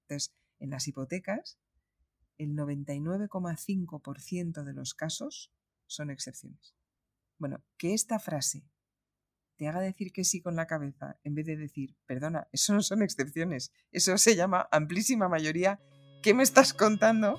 Entonces, en las hipotecas, el 99,5% de los casos son excepciones. Bueno, que esta frase te haga decir que sí con la cabeza en vez de decir, perdona, eso no son excepciones, eso se llama amplísima mayoría. ¿Qué me estás contando?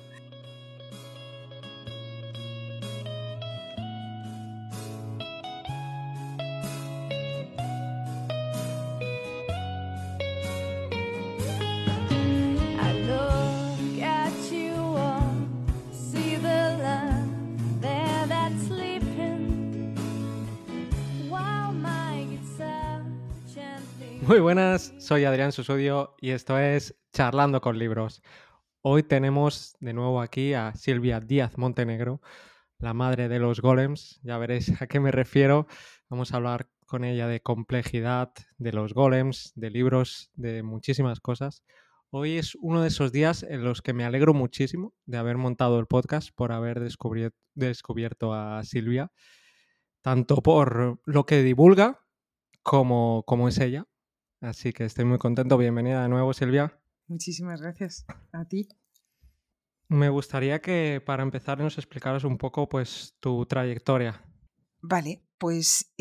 Muy buenas, soy Adrián Susudio y esto es Charlando con Libros. Hoy tenemos de nuevo aquí a Silvia Díaz Montenegro, la madre de los golems. Ya veréis a qué me refiero. Vamos a hablar con ella de complejidad, de los golems, de libros, de muchísimas cosas. Hoy es uno de esos días en los que me alegro muchísimo de haber montado el podcast, por haber descubierto a Silvia, tanto por lo que divulga como es ella. Así que estoy muy contento. Bienvenida de nuevo, Silvia. Muchísimas gracias a ti. Me gustaría que para empezar nos explicaras un poco pues tu trayectoria. Vale, pues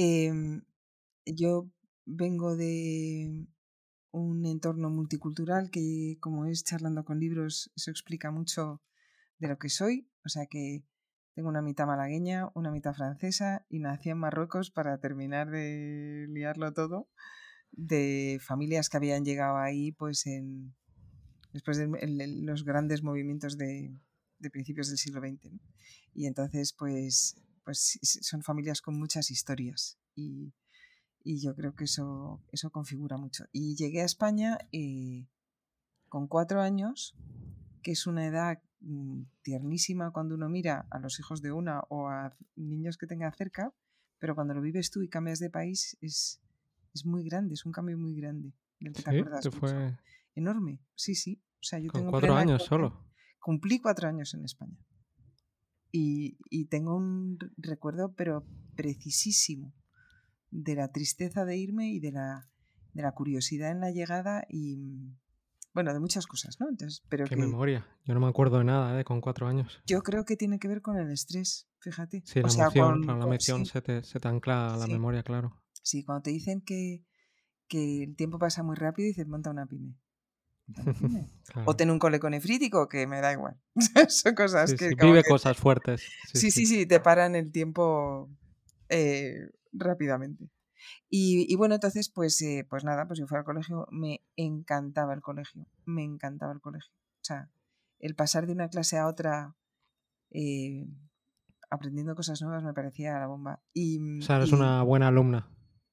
yo vengo de un entorno multicultural que, como es Charlando con Libros, eso explica mucho de lo que soy. O sea que tengo una mitad malagueña, una mitad francesa y nací en Marruecos para terminar de liarlo todo, de familias que habían llegado ahí pues después de los grandes movimientos de principios del siglo XX, ¿no? Y entonces pues son familias con muchas historias y yo creo que eso configura mucho. Y llegué a España con 4 años, que es una edad tiernísima cuando uno mira a los hijos de una o a niños que tenga cerca, pero cuando lo vives tú y cambias de país es muy grande, es un cambio muy grande del que te acuerdas mucho. Fue Enorme, sí. O sea, yo con tengo 4 años solo. Cumplí 4 años en España. Y tengo un recuerdo, pero precisísimo, de la tristeza de irme y de la curiosidad en la llegada y, bueno, de muchas cosas, ¿no? Entonces, pero Qué memoria. Yo no me acuerdo de nada, con 4 años. Yo creo que tiene que ver con el estrés, fíjate. Sí, O la sea, emoción, la emoción sí, se te ancla a la sí, memoria, claro. sí, cuando te dicen que el tiempo pasa muy rápido, dices, monta una pyme. Claro. O ten un cole nefrítico, que me da igual. Son cosas que como vive que cosas fuertes. Sí, te paran el tiempo rápidamente. Y bueno, entonces, pues nada, pues yo fui al colegio, me encantaba el colegio. O sea, el pasar de una clase a otra aprendiendo cosas nuevas me parecía la bomba. O sea, eres una buena alumna.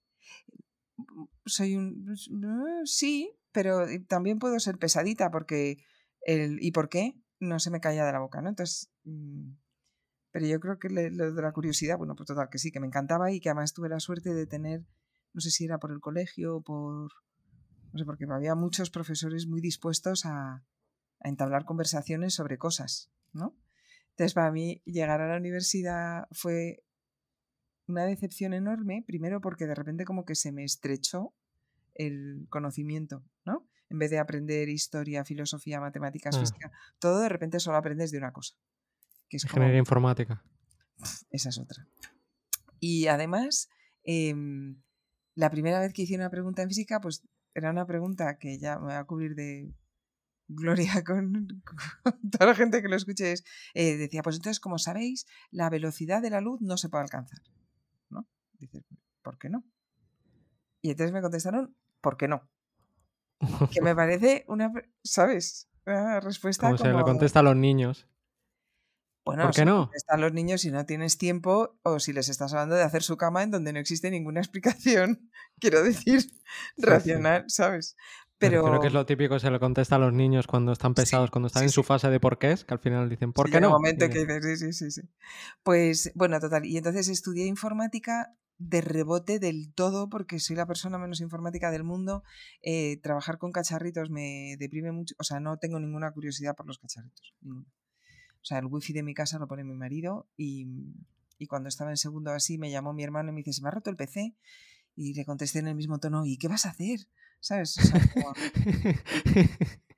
Sí, pero también puedo ser pesadita porque ¿y por qué? No se me caía de la boca, ¿no? Entonces, pero yo creo que lo de la curiosidad, bueno, pues total, que sí, que me encantaba y que además tuve la suerte de tener, no sé si era por el colegio o no sé, porque había muchos profesores muy dispuestos a entablar conversaciones sobre cosas, ¿no? Entonces, para mí, llegar a la universidad fue una decepción enorme, primero porque de repente como que se me estrechó el conocimiento, ¿no? En vez de aprender historia, filosofía, matemáticas, física, todo de repente solo aprendes de una cosa. Que es Ingeniería informática. Esa es otra. Y además, la primera vez que hice una pregunta en física, pues era una pregunta que ya me va a cubrir de gloria con toda la gente que lo escuche. Decía, pues entonces, como sabéis, la velocidad de la luz no se puede alcanzar, ¿no? Dices, ¿por qué no? Y entonces me contestaron, ¿por qué no? Que me parece ¿sabes? Una respuesta como se le contesta a los niños. Bueno, ¿Por qué no? Están los niños si no tienes tiempo o si les estás hablando de hacer su cama en donde no existe ninguna explicación, quiero decir, racional, ¿sabes? Me refiero que es lo típico, se le contesta a los niños cuando están pesados, cuando están en su fase de por qué es, que al final dicen, ¿por qué no? Llega un momento que dices, sí. Pues, bueno, total. Y entonces estudié informática de rebote del todo porque soy la persona menos informática del mundo. Trabajar con cacharritos me deprime mucho. O sea, no tengo ninguna curiosidad por los cacharritos. Ninguna. O sea, el wifi de mi casa lo pone mi marido y cuando estaba en segundo así me llamó mi hermano y me dice, se me ha roto el PC. Y le contesté en el mismo tono, ¿y qué vas a hacer? ¿Sabes? O sea,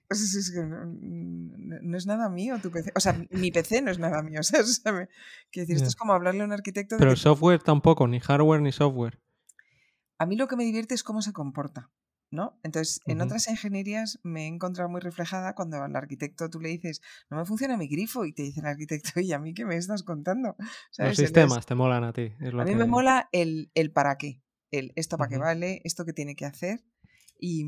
Es que no es nada mío tu PC. O sea, mi PC no es nada mío. O sea, quiero decir, esto es Ya. como hablarle a un arquitecto de Pero que el software tampoco, ni hardware ni software. a mí lo que me divierte es cómo se comporta, ¿no? Entonces, en Ujú. otras ingenierías me he encontrado muy reflejada cuando al arquitecto tú le dices, no me funciona mi grifo, y te dice el arquitecto, ¿y a mí qué me estás contando? Los ¿Sabes? Entonces, sistemas te molan a ti, es a lo mí me que... mola el para qué, el esto para qué Ujú, vale, esto que tiene que hacer. Y,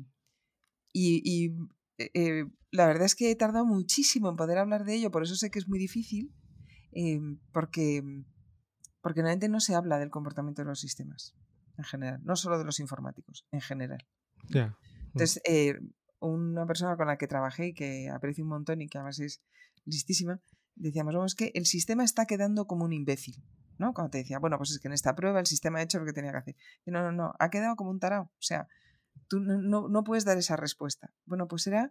y la verdad es que he tardado muchísimo en poder hablar de ello, por eso sé que es muy difícil, porque, porque normalmente no se habla del comportamiento de los sistemas en general, no solo de los informáticos, en general, ¿no? ya. Entonces, una persona con la que trabajé y que aprecio un montón y que además es listísima, decíamos, vamos, es que el sistema está quedando como un imbécil, ¿no? Cuando te decía, bueno, pues es que en esta prueba el sistema ha hecho lo que tenía que hacer. Y no, no, no, ha quedado como un tarao. O sea, tú no puedes dar esa respuesta. Bueno, pues era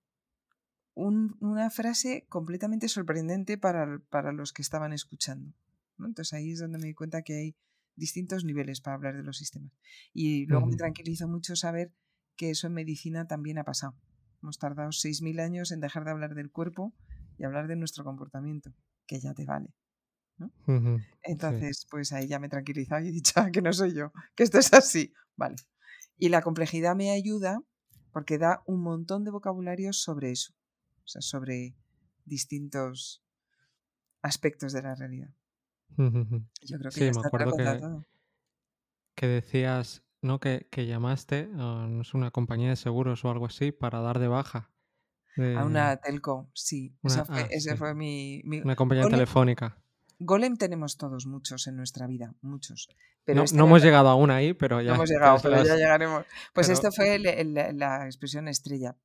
una frase completamente sorprendente para los que estaban escuchando, ¿no? Entonces ahí es donde me di cuenta que hay distintos niveles para hablar de los sistemas. Y luego me Ujú. tranquilizó mucho saber que eso en medicina también ha pasado. Hemos tardado 6.000 años en dejar de hablar del cuerpo y hablar de nuestro comportamiento, que ya te vale, ¿no? Ujú, sí. Entonces, pues ahí ya me he tranquilizado y he dicho, que no soy yo, que esto es así, vale. Y la complejidad me ayuda porque da un montón de vocabulario sobre eso, o sea, sobre distintos aspectos de la realidad. Ujú, ujú. Yo creo que ya Sí, me está, te lo he acuerdo contado todo. que decías, ¿no? Que llamaste a no sé, una compañía de seguros o algo así para dar de baja A una de telco, sí, una... ese Sí, fue mi una compañía Golem, telefónica. Golem tenemos todos muchos en nuestra vida, muchos, pero No, este no era hemos llegado aún ahí, pero no ya, hemos ya llegado, es pero ya las... llegaremos. Pues Pero esto fue la expresión estrella.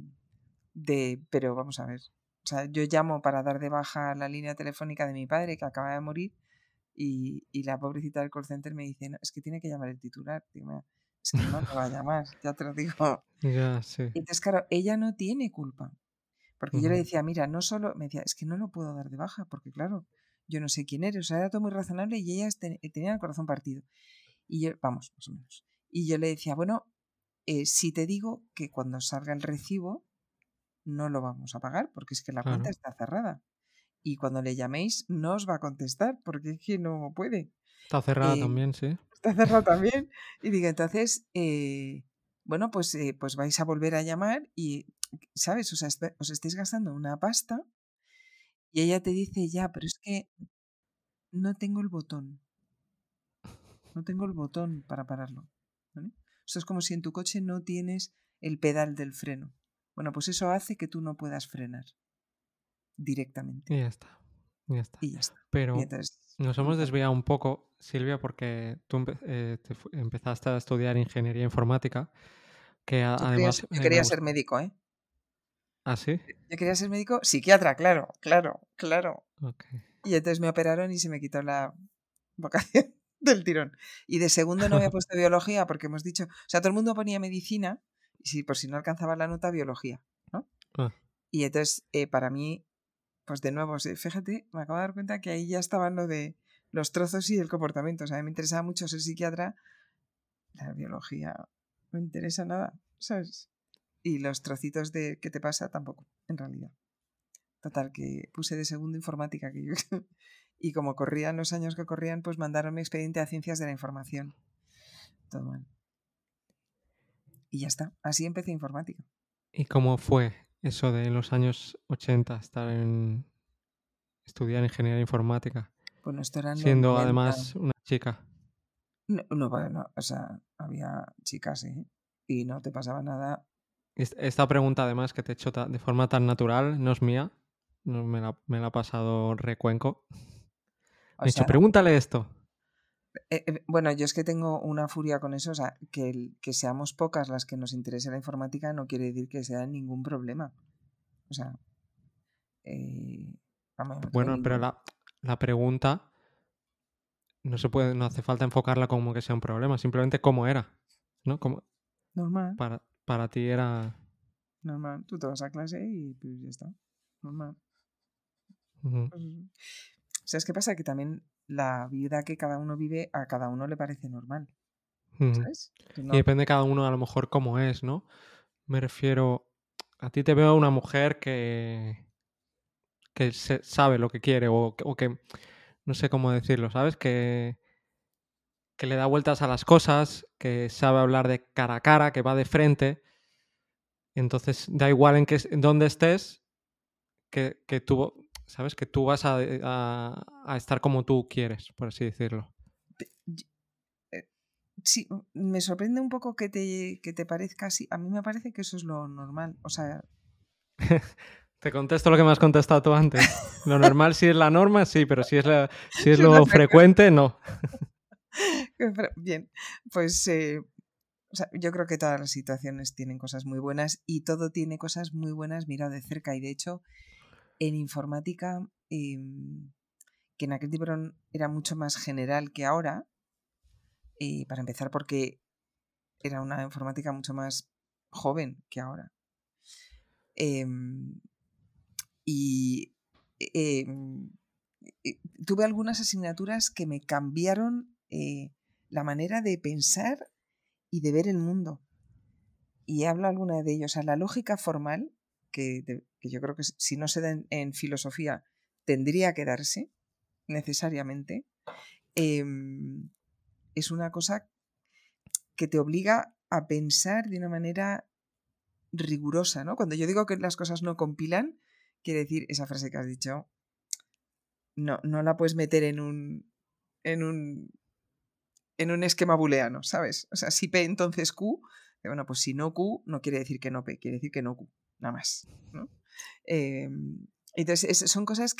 Pero vamos a ver. O sea, yo llamo para dar de baja la línea telefónica de mi padre que acaba de morir y la pobrecita del call center me dice, no, es que tiene que llamar el titular. Digo, "Mira, es que no te va a llamar, ya te lo digo". ya, sí. Y entonces, claro, ella no tiene culpa. Porque yo le Ujú, decía, mira, no solo, me decía, es que no lo puedo dar de baja, porque claro, yo no sé quién eres. O sea, era todo muy razonable y ella tenía el corazón partido. Y yo, vamos, más o menos. Y yo le decía, bueno, si te digo que cuando salga el recibo, no lo vamos a pagar, porque es que la cuenta claro. está cerrada. Y cuando le llaméis, no os va a contestar, porque es que no puede. Está cerrada Eh, también, sí. Está cerrado también. Y digo, entonces, bueno, pues vais a volver a llamar y, ¿sabes? O sea, os estáis gastando una pasta y ella te dice, ya, pero es que no tengo el botón, no tengo el botón para pararlo. ¿Vale? Esto es como si en tu coche no tienes el pedal del freno. Bueno, pues eso hace que tú no puedas frenar directamente. Y ya está. Ya está. Y ya está. Y Pero entonces, nos hemos desviado un poco, Silvia, porque tú empezaste a estudiar ingeniería informática, que además yo me quería ser gusta. médico, ¿eh? ¿Ah, sí? Yo quería ser médico psiquiatra, claro, claro, claro. Ok. Y entonces me operaron y se me quitó la vocación del tirón. Y de segundo no había puesto biología porque hemos dicho, o sea, todo el mundo ponía medicina y si por si no alcanzaba la nota, biología, ¿no? Ah, Y entonces, para mí, pues de nuevo, fíjate, me acabo de dar cuenta que ahí ya estaban lo de los trozos y el comportamiento. O sea, a mí me interesaba mucho ser psiquiatra, la biología no me interesa nada, ¿sabes? Y los trocitos de qué te pasa tampoco, en realidad. Total, que puse de segundo informática que yo, y como corrían los años que corrían, pues mandaron mi expediente a ciencias de la información. Todo mal. Y ya está. Así empecé informática. ¿y cómo fue eso de en los años 80 estudiar ingeniería informática, Bueno, esto eran los siendo 90. además una chica? No, no, bueno, o sea, había chicas, ¿eh? Y no te pasaba nada. Esta pregunta además que te he hecho de forma tan natural no es mía, no me la ha pasado Recuenco. O Me ha dicho, sea, pregúntale esto. bueno, yo es que tengo una furia con eso. O sea, que seamos pocas las que nos interese la informática no quiere decir que sea ningún problema. O sea, eh, vamos, no tengo Bueno, pero ningún. la pregunta no hace falta enfocarla como que sea un problema, simplemente cómo era, ¿no? Como Normal, para ti era... normal. Tú te vas a clase y pues ya está. Normal. Ujú, Pues, ¿sabes qué pasa? Que también la vida que cada uno vive a cada uno le parece normal, ujú. ¿sabes? Entonces Y no, depende cada uno a lo mejor cómo es, ¿no? Me refiero, A ti te veo una mujer que sabe lo que quiere o que no sé cómo decirlo, ¿sabes? Que le da vueltas a las cosas, que sabe hablar de cara a cara, que va de frente. Entonces, da igual en dónde estés, que tú, ¿sabes? Que tú vas a estar como tú quieres, por así decirlo. Pe- y- Sí, me sorprende un poco que te parezca así. A mí me parece que eso es lo normal. O sea, Te contesto lo que me has contestado tú antes. Lo normal si es la norma, sí, pero si es es lo otra cosa. frecuente, no. Pero bien, pues o sea, yo creo que todas las situaciones tienen cosas muy buenas y todo tiene cosas muy buenas mirado de cerca. Y de hecho, en informática, que en aquel tiempo era mucho más general que ahora, para empezar porque era una informática mucho más joven que ahora. em, y em, tuve algunas asignaturas que me cambiaron la manera de pensar y de ver el mundo. Y hablo alguna de ellos. O sea, la lógica formal, que yo creo que si no se da en filosofía, tendría que darse necesariamente, em, es una cosa que te obliga a pensar de una manera rigurosa, ¿no? Cuando yo digo que las cosas no compilan, quiere decir esa frase que has dicho, no la puedes meter en un, en un esquema booleano, ¿sabes? O sea, si P entonces Q, bueno, pues si no Q no quiere decir que no P, quiere decir que no Q, nada más, ¿no? Eh, entonces, son cosas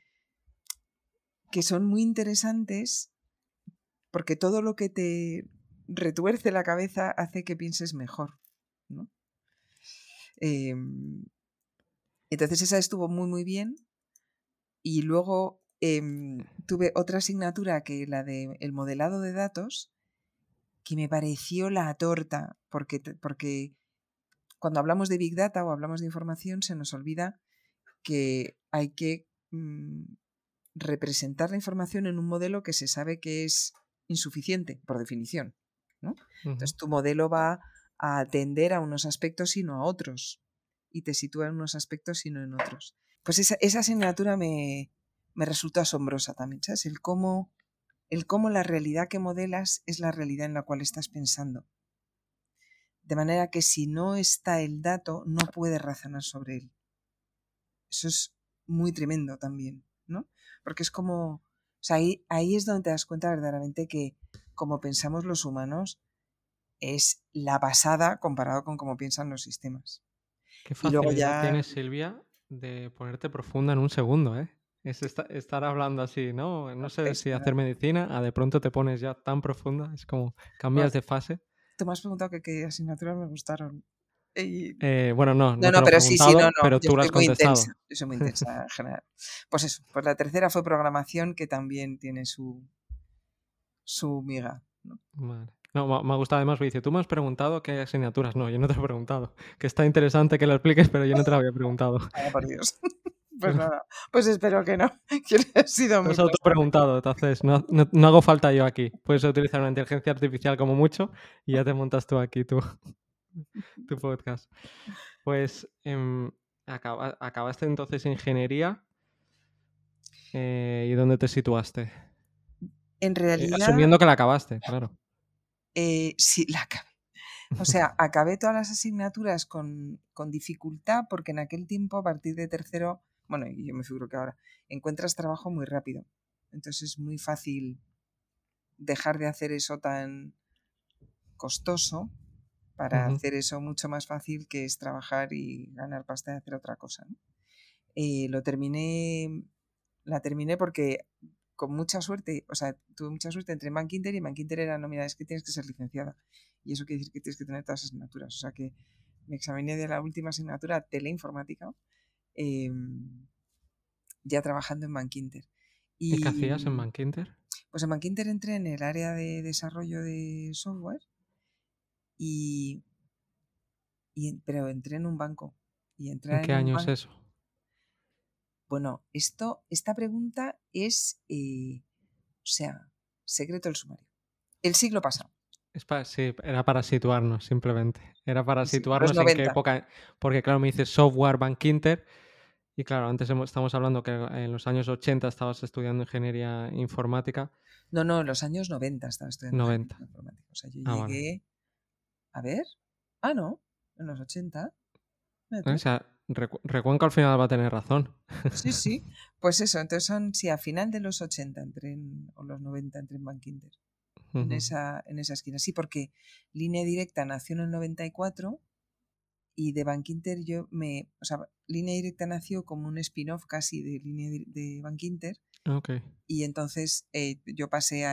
que son muy interesantes porque todo lo que te retuerce la cabeza hace que pienses mejor, ¿no? Eh, entonces esa estuvo muy, muy bien. Y luego tuve otra asignatura que la de el modelado de datos, que me pareció la torta, porque cuando hablamos de Big Data o hablamos de información se nos olvida que hay que representar la información en un modelo que se sabe que es insuficiente, por definición, ¿no? Ujú. Entonces tu modelo va a atender a unos aspectos y no a otros, y te sitúa en unos aspectos y no en otros. Pues esa asignatura me resultó asombrosa también, ¿sabes? El cómo la realidad que modelas es la realidad en la cual estás pensando. De manera que si no está el dato, no puedes razonar sobre él. Eso es muy tremendo también, ¿no? Porque es como, o sea, ahí es donde te das cuenta verdaderamente que como pensamos los humanos es la pasada comparado con cómo piensan los sistemas. Qué Y luego facilidad ya, tienes, Silvia, de ponerte profunda en un segundo, ¿eh? Es estar hablando así, ¿no? No sé es si verdad. hacer medicina, de pronto te pones ya tan profunda, es como Bueno, cambias de fase. tú me has preguntado que qué asignaturas me gustaron. Y Bueno, no, no, no te no, lo he pero sí, no, preguntado, no, pero yo tú lo soy has muy intensa, contestado. yo soy muy intensa en general. Pues eso, pues la tercera fue programación, que también tiene su miga, ¿no? Vale. No, me ha gustado además, me dice, tú me has preguntado qué asignaturas. No, yo no te he preguntado. Que está interesante que lo expliques, pero yo no te lo había preguntado. Vaya por Dios. Pues nada, pues espero que no, que no haya sido Te muy has frustrante. autopreguntado, entonces no hago falta yo aquí. Puedes utilizar una inteligencia artificial como mucho y ya te montas tú aquí tu podcast. Pues acabaste entonces ingeniería ¿y dónde te situaste? En realidad, Asumiendo que la acabaste, claro. sí, la acabé. O sea, acabé todas las asignaturas con dificultad porque en aquel tiempo, a partir de tercero, bueno, y yo me figuro que ahora, encuentras trabajo muy rápido. Entonces es muy fácil dejar de hacer eso tan costoso para Ujú. hacer eso mucho más fácil, que es trabajar y ganar pasta y hacer otra cosa, ¿no? Lo terminé, la terminé porque con mucha suerte, o sea, tuve mucha suerte entre Mankinder, y Mankinder era, no, mira, es que tienes que ser licenciada. Y eso quiere decir que tienes que tener todas las asignaturas. O sea que me examiné de la última asignatura, teleinformática, ya trabajando en Mankinder. ¿Y qué hacías en Y Mankinter? pues en Mankinder entré en el área de desarrollo de software y, pero entré en un banco. Y ¿En entrar qué en un año es banco, eso? bueno, esta pregunta es, o sea, secreto del sumario. El siglo pasado. Sí, era para situarnos, simplemente. Era para Sí, los situarnos en qué 90. época. Porque, claro, me dices software Bankinter. Y claro, antes estamos hablando que en los años 80 estabas estudiando ingeniería informática. No, en los años 90 estaba estudiando 90. ingeniería informática. O sea, yo Ah, vale. llegué, a ver, no, en los 80, mira O tú. sea, Recuenco al final va a tener razón. Sí, sí, pues eso, entonces sí, a final de los 80 o los 90 entré en Bankinter, Ujú. en esa esquina. Sí, porque Línea Directa nació en el 94 y de Bankinter o sea, Línea Directa nació como un spin-off casi de de Bankinter Ok. y entonces yo pasé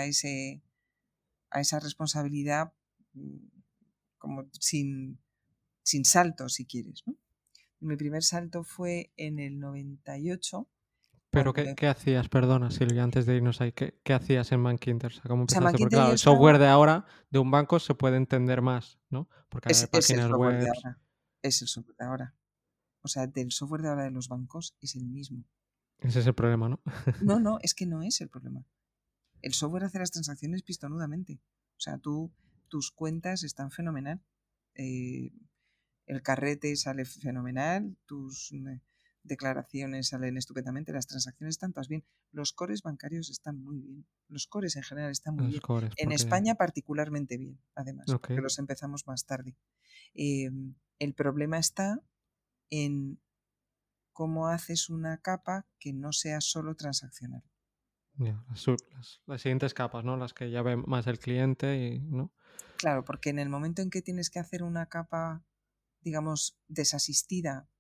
a esa responsabilidad mm, como sin salto, si quieres, ¿no? Mi primer salto fue en el 98, Pero cuando ¿qué hacías? Perdona, Silvia, antes de irnos ahí. ¿Qué hacías en Bankinter? O sea, ¿cómo o sea, en empezaste? Porque Bankinter claro, yo el software estaba, de ahora de un banco se puede entender más, ¿no? Porque hay es el páginas software de web. ahora, es el software de ahora. O sea, del software de ahora de los bancos es el mismo. Ese es el problema, ¿no? No, es que no es el problema. El software hace las transacciones pistonudamente. O sea, tus cuentas están fenomenal. Eh, el carrete sale fenomenal, tus declaraciones salen estupendamente, las transacciones están todas bien. Los cores bancarios están muy bien. Los cores en general están muy Los bien. cores, En porque. España particularmente bien, además, Ok. porque los empezamos más tarde. Eh, el problema está en cómo haces una capa que no sea solo transaccional. Ya, las siguientes capas, ¿no? Las que ya ve más el cliente y, ¿no? Claro, porque en el momento en que tienes que hacer una capa, digamos, desasistida,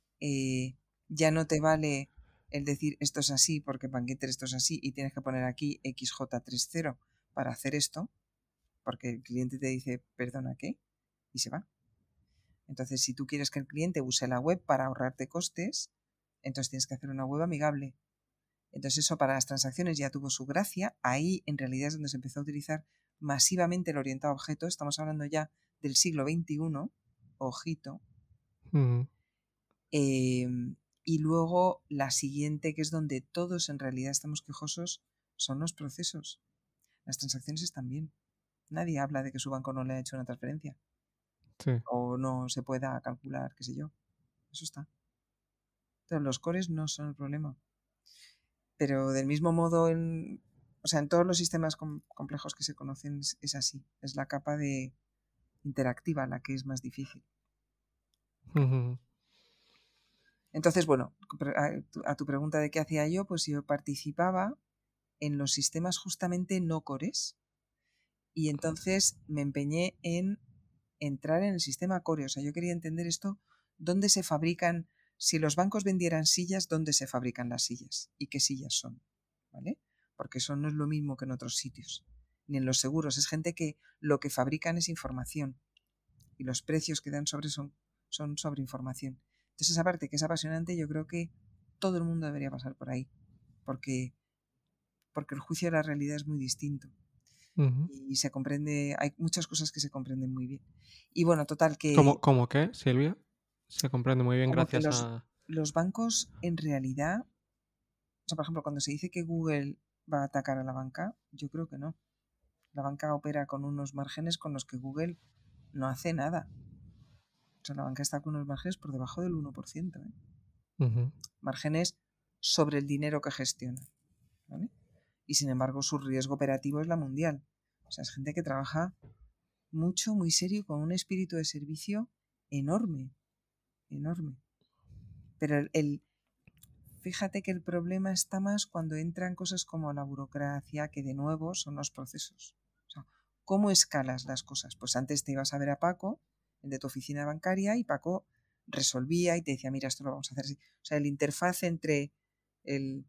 ya no te vale el decir esto es así porque Bankinter esto es así y tienes que poner aquí XJ30 para hacer esto, porque el cliente te dice, perdona, ¿qué? Y se va. Entonces, si tú quieres que el cliente use la web para ahorrarte costes, entonces tienes que hacer una web amigable. Entonces eso para las transacciones ya tuvo su gracia. Ahí en realidad es donde se empezó a utilizar masivamente el orientado a objeto. Estamos hablando ya del siglo XXI, ojito. Ujú. Y luego la siguiente, que es donde todos en realidad estamos quejosos, son los procesos. Las transacciones están bien. Nadie habla de que su banco no le ha hecho una transferencia Sí. o no se pueda calcular, qué sé yo. Eso está. Entonces los cores no son el problema. Pero del mismo modo, o sea, en todos los sistemas complejos que se conocen es así. Es la capa de interactiva la que es más difícil. Ujú. Entonces, bueno, a tu pregunta de qué hacía yo, pues yo participaba en los sistemas justamente no cores y entonces me empeñé en entrar en el sistema core. O sea, yo quería entender esto, dónde se fabrican, si los bancos vendieran sillas, dónde se fabrican las sillas y qué sillas son, ¿vale? Porque eso no es lo mismo que en otros sitios, ni en los seguros. Es gente que lo que fabrican es información y los precios que dan son sobre información. Entonces, esa parte que es apasionante, yo creo que todo el mundo debería pasar por ahí, porque, porque el juicio de la realidad es muy distinto Ujú. y se comprende, hay muchas cosas que se comprenden muy bien. Y bueno, total, que ¿Cómo qué, Silvia? Se comprende muy bien como que gracias a. los bancos en realidad, o sea, por ejemplo, cuando se dice que Google va a atacar a la banca, yo creo que no. La banca opera con unos márgenes con los que Google no hace nada. O sea, la banca está con unos márgenes por debajo del 1%, ¿eh? Ujú. Márgenes sobre el dinero que gestiona, ¿vale? Y sin embargo, su riesgo operativo es la mundial. O sea, es gente que trabaja mucho, muy serio, con un espíritu de servicio enorme, enorme. Pero fíjate que el problema está más cuando entran cosas como la burocracia, que de nuevo son los procesos. O sea, ¿cómo escalas las cosas? Pues antes te ibas a ver a Paco, el de tu oficina bancaria, y Paco resolvía y te decía, mira, esto lo vamos a hacer así. O sea, el interfaz entre el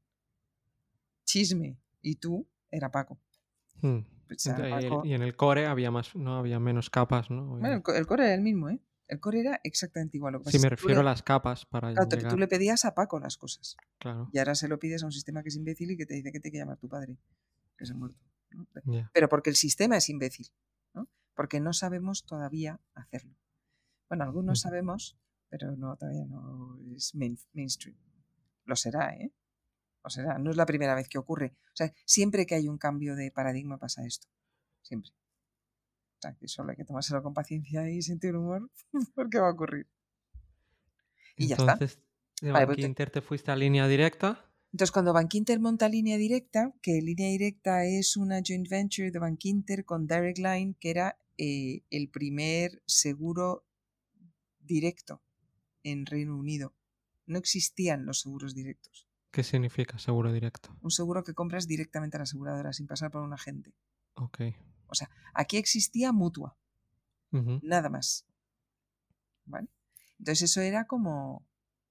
chisme y tú era Paco. Mm. Pues a Paco, Y en el core había más, no había menos capas, ¿no? bueno, el core era el mismo, ¿eh? El core era exactamente igual. Lo que pasa Sí, es me que refiero a las capas para claro, tú llegar. le pedías a Paco las cosas. Claro. Y ahora se lo pides a un sistema que es imbécil y que te dice que te hay que llamar tu padre, que se ha muerto, ¿no? Ya. Pero porque el sistema es imbécil, ¿no? Porque no sabemos todavía hacerlo. Bueno, algunos Ujú. sabemos, pero no, todavía no es mainstream. Lo será, ¿eh? Lo será. No es la primera vez que ocurre. O sea, siempre que hay un cambio de paradigma pasa esto. Siempre. sea, que solo hay que tomárselo con paciencia y sentir humor porque va a ocurrir. Y ya está. Entonces, de Vale, pues Bankinter te fuiste a línea directa. entonces, cuando Bankinter monta Línea Directa, que Línea Directa es una joint venture de Bankinter con Direct Line, que era el primer seguro directo en Reino Unido. No existían los seguros directos. ¿Qué significa seguro directo? Un seguro que compras directamente a la aseguradora sin pasar por un agente. Ok. O sea, aquí existía Mutua, Ujú. nada más. ¿Vale? Entonces eso era como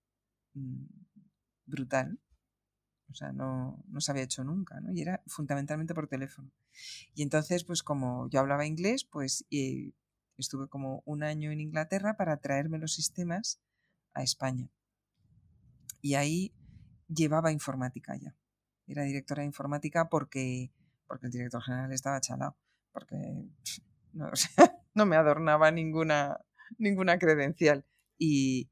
brutal. O sea, no se había hecho nunca, ¿no? Y era fundamentalmente por teléfono. Y entonces, pues como yo hablaba inglés, pues estuve como un año en Inglaterra para traerme los sistemas a España. Y ahí llevaba informática ya. Era directora de informática porque el director general estaba chalado. Porque no, o sea, no me adornaba ninguna credencial. Y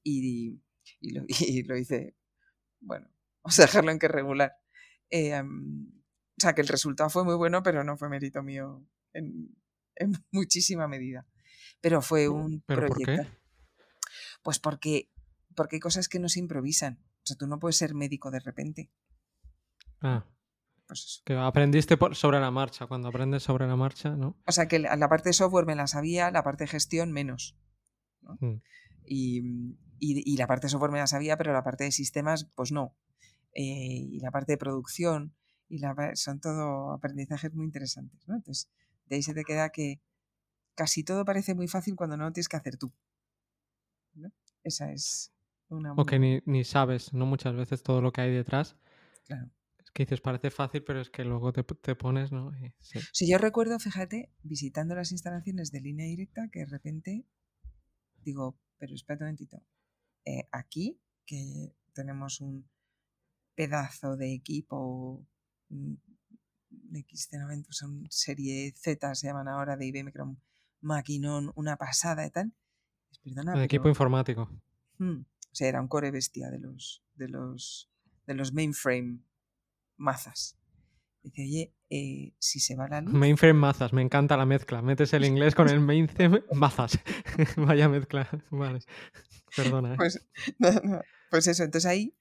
lo hice, bueno, vamos a dejarlo en que regular. O sea, que el resultado fue muy bueno, pero no fue mérito mío en muchísima medida. Pero fue un ¿Pero por qué? proyecto. Pues porque hay cosas que no se improvisan. O sea, tú no puedes ser médico de repente. Ah, Pues eso. que aprendiste sobre la marcha. Cuando aprendes sobre la marcha, ¿no? O sea, que la parte de software me la sabía, la parte de gestión menos, ¿no? Mm. Y la parte de software me la sabía, pero la parte de sistemas, pues no. Y la parte de producción, son todo aprendizajes muy interesantes, ¿no? Entonces, de ahí se te queda que casi todo parece muy fácil cuando no lo tienes que hacer tú, ¿no? Esa es una O muy que buena. ni sabes, ¿no? Muchas veces todo lo que hay detrás. Claro. Es que dices, parece fácil, pero es que luego te pones, ¿no? Y sí. Si yo recuerdo, fíjate, visitando las instalaciones de Línea Directa, que de repente digo, pero espérate un momentito, aquí, que tenemos un pedazo de equipo X90, son serie Z, se llaman ahora, de IBM, que era un maquinón, una pasada y tal. Perdona, El equipo pero informático. o sea, era un core bestia de los mainframe mazas. Dice, oye, si se va la luz. Mainframe mazas, me encanta la mezcla. Metes el inglés con el mainframe mazas. Vaya mezcla. Vale. Perdona, ¿eh? Pues, no, pues eso, entonces ahí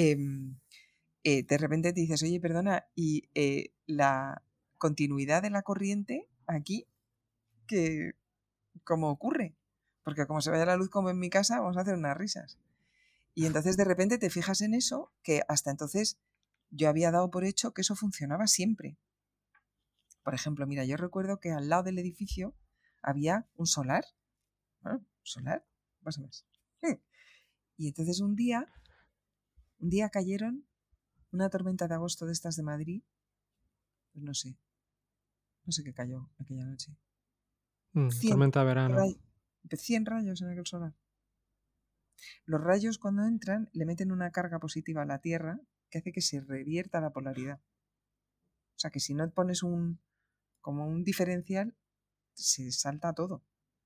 de repente te dices, oye, perdona, y la continuidad de la corriente aquí, que ¿cómo ocurre? Porque como se vaya la luz como en mi casa, vamos a hacer unas risas. Y entonces de repente te fijas en eso, que hasta entonces yo había dado por hecho que eso funcionaba siempre. Por ejemplo, mira, yo recuerdo que al lado del edificio había un solar. ¿Solar? Más o menos. Y entonces un día cayeron una tormenta de agosto de estas de Madrid, pues no sé qué cayó aquella noche. 100, Tormenta de verano. 100 rayos en aquel solar. Los rayos cuando entran le meten una carga positiva a la Tierra que hace que se revierta la polaridad. O sea que si no pones como un diferencial, se salta todo.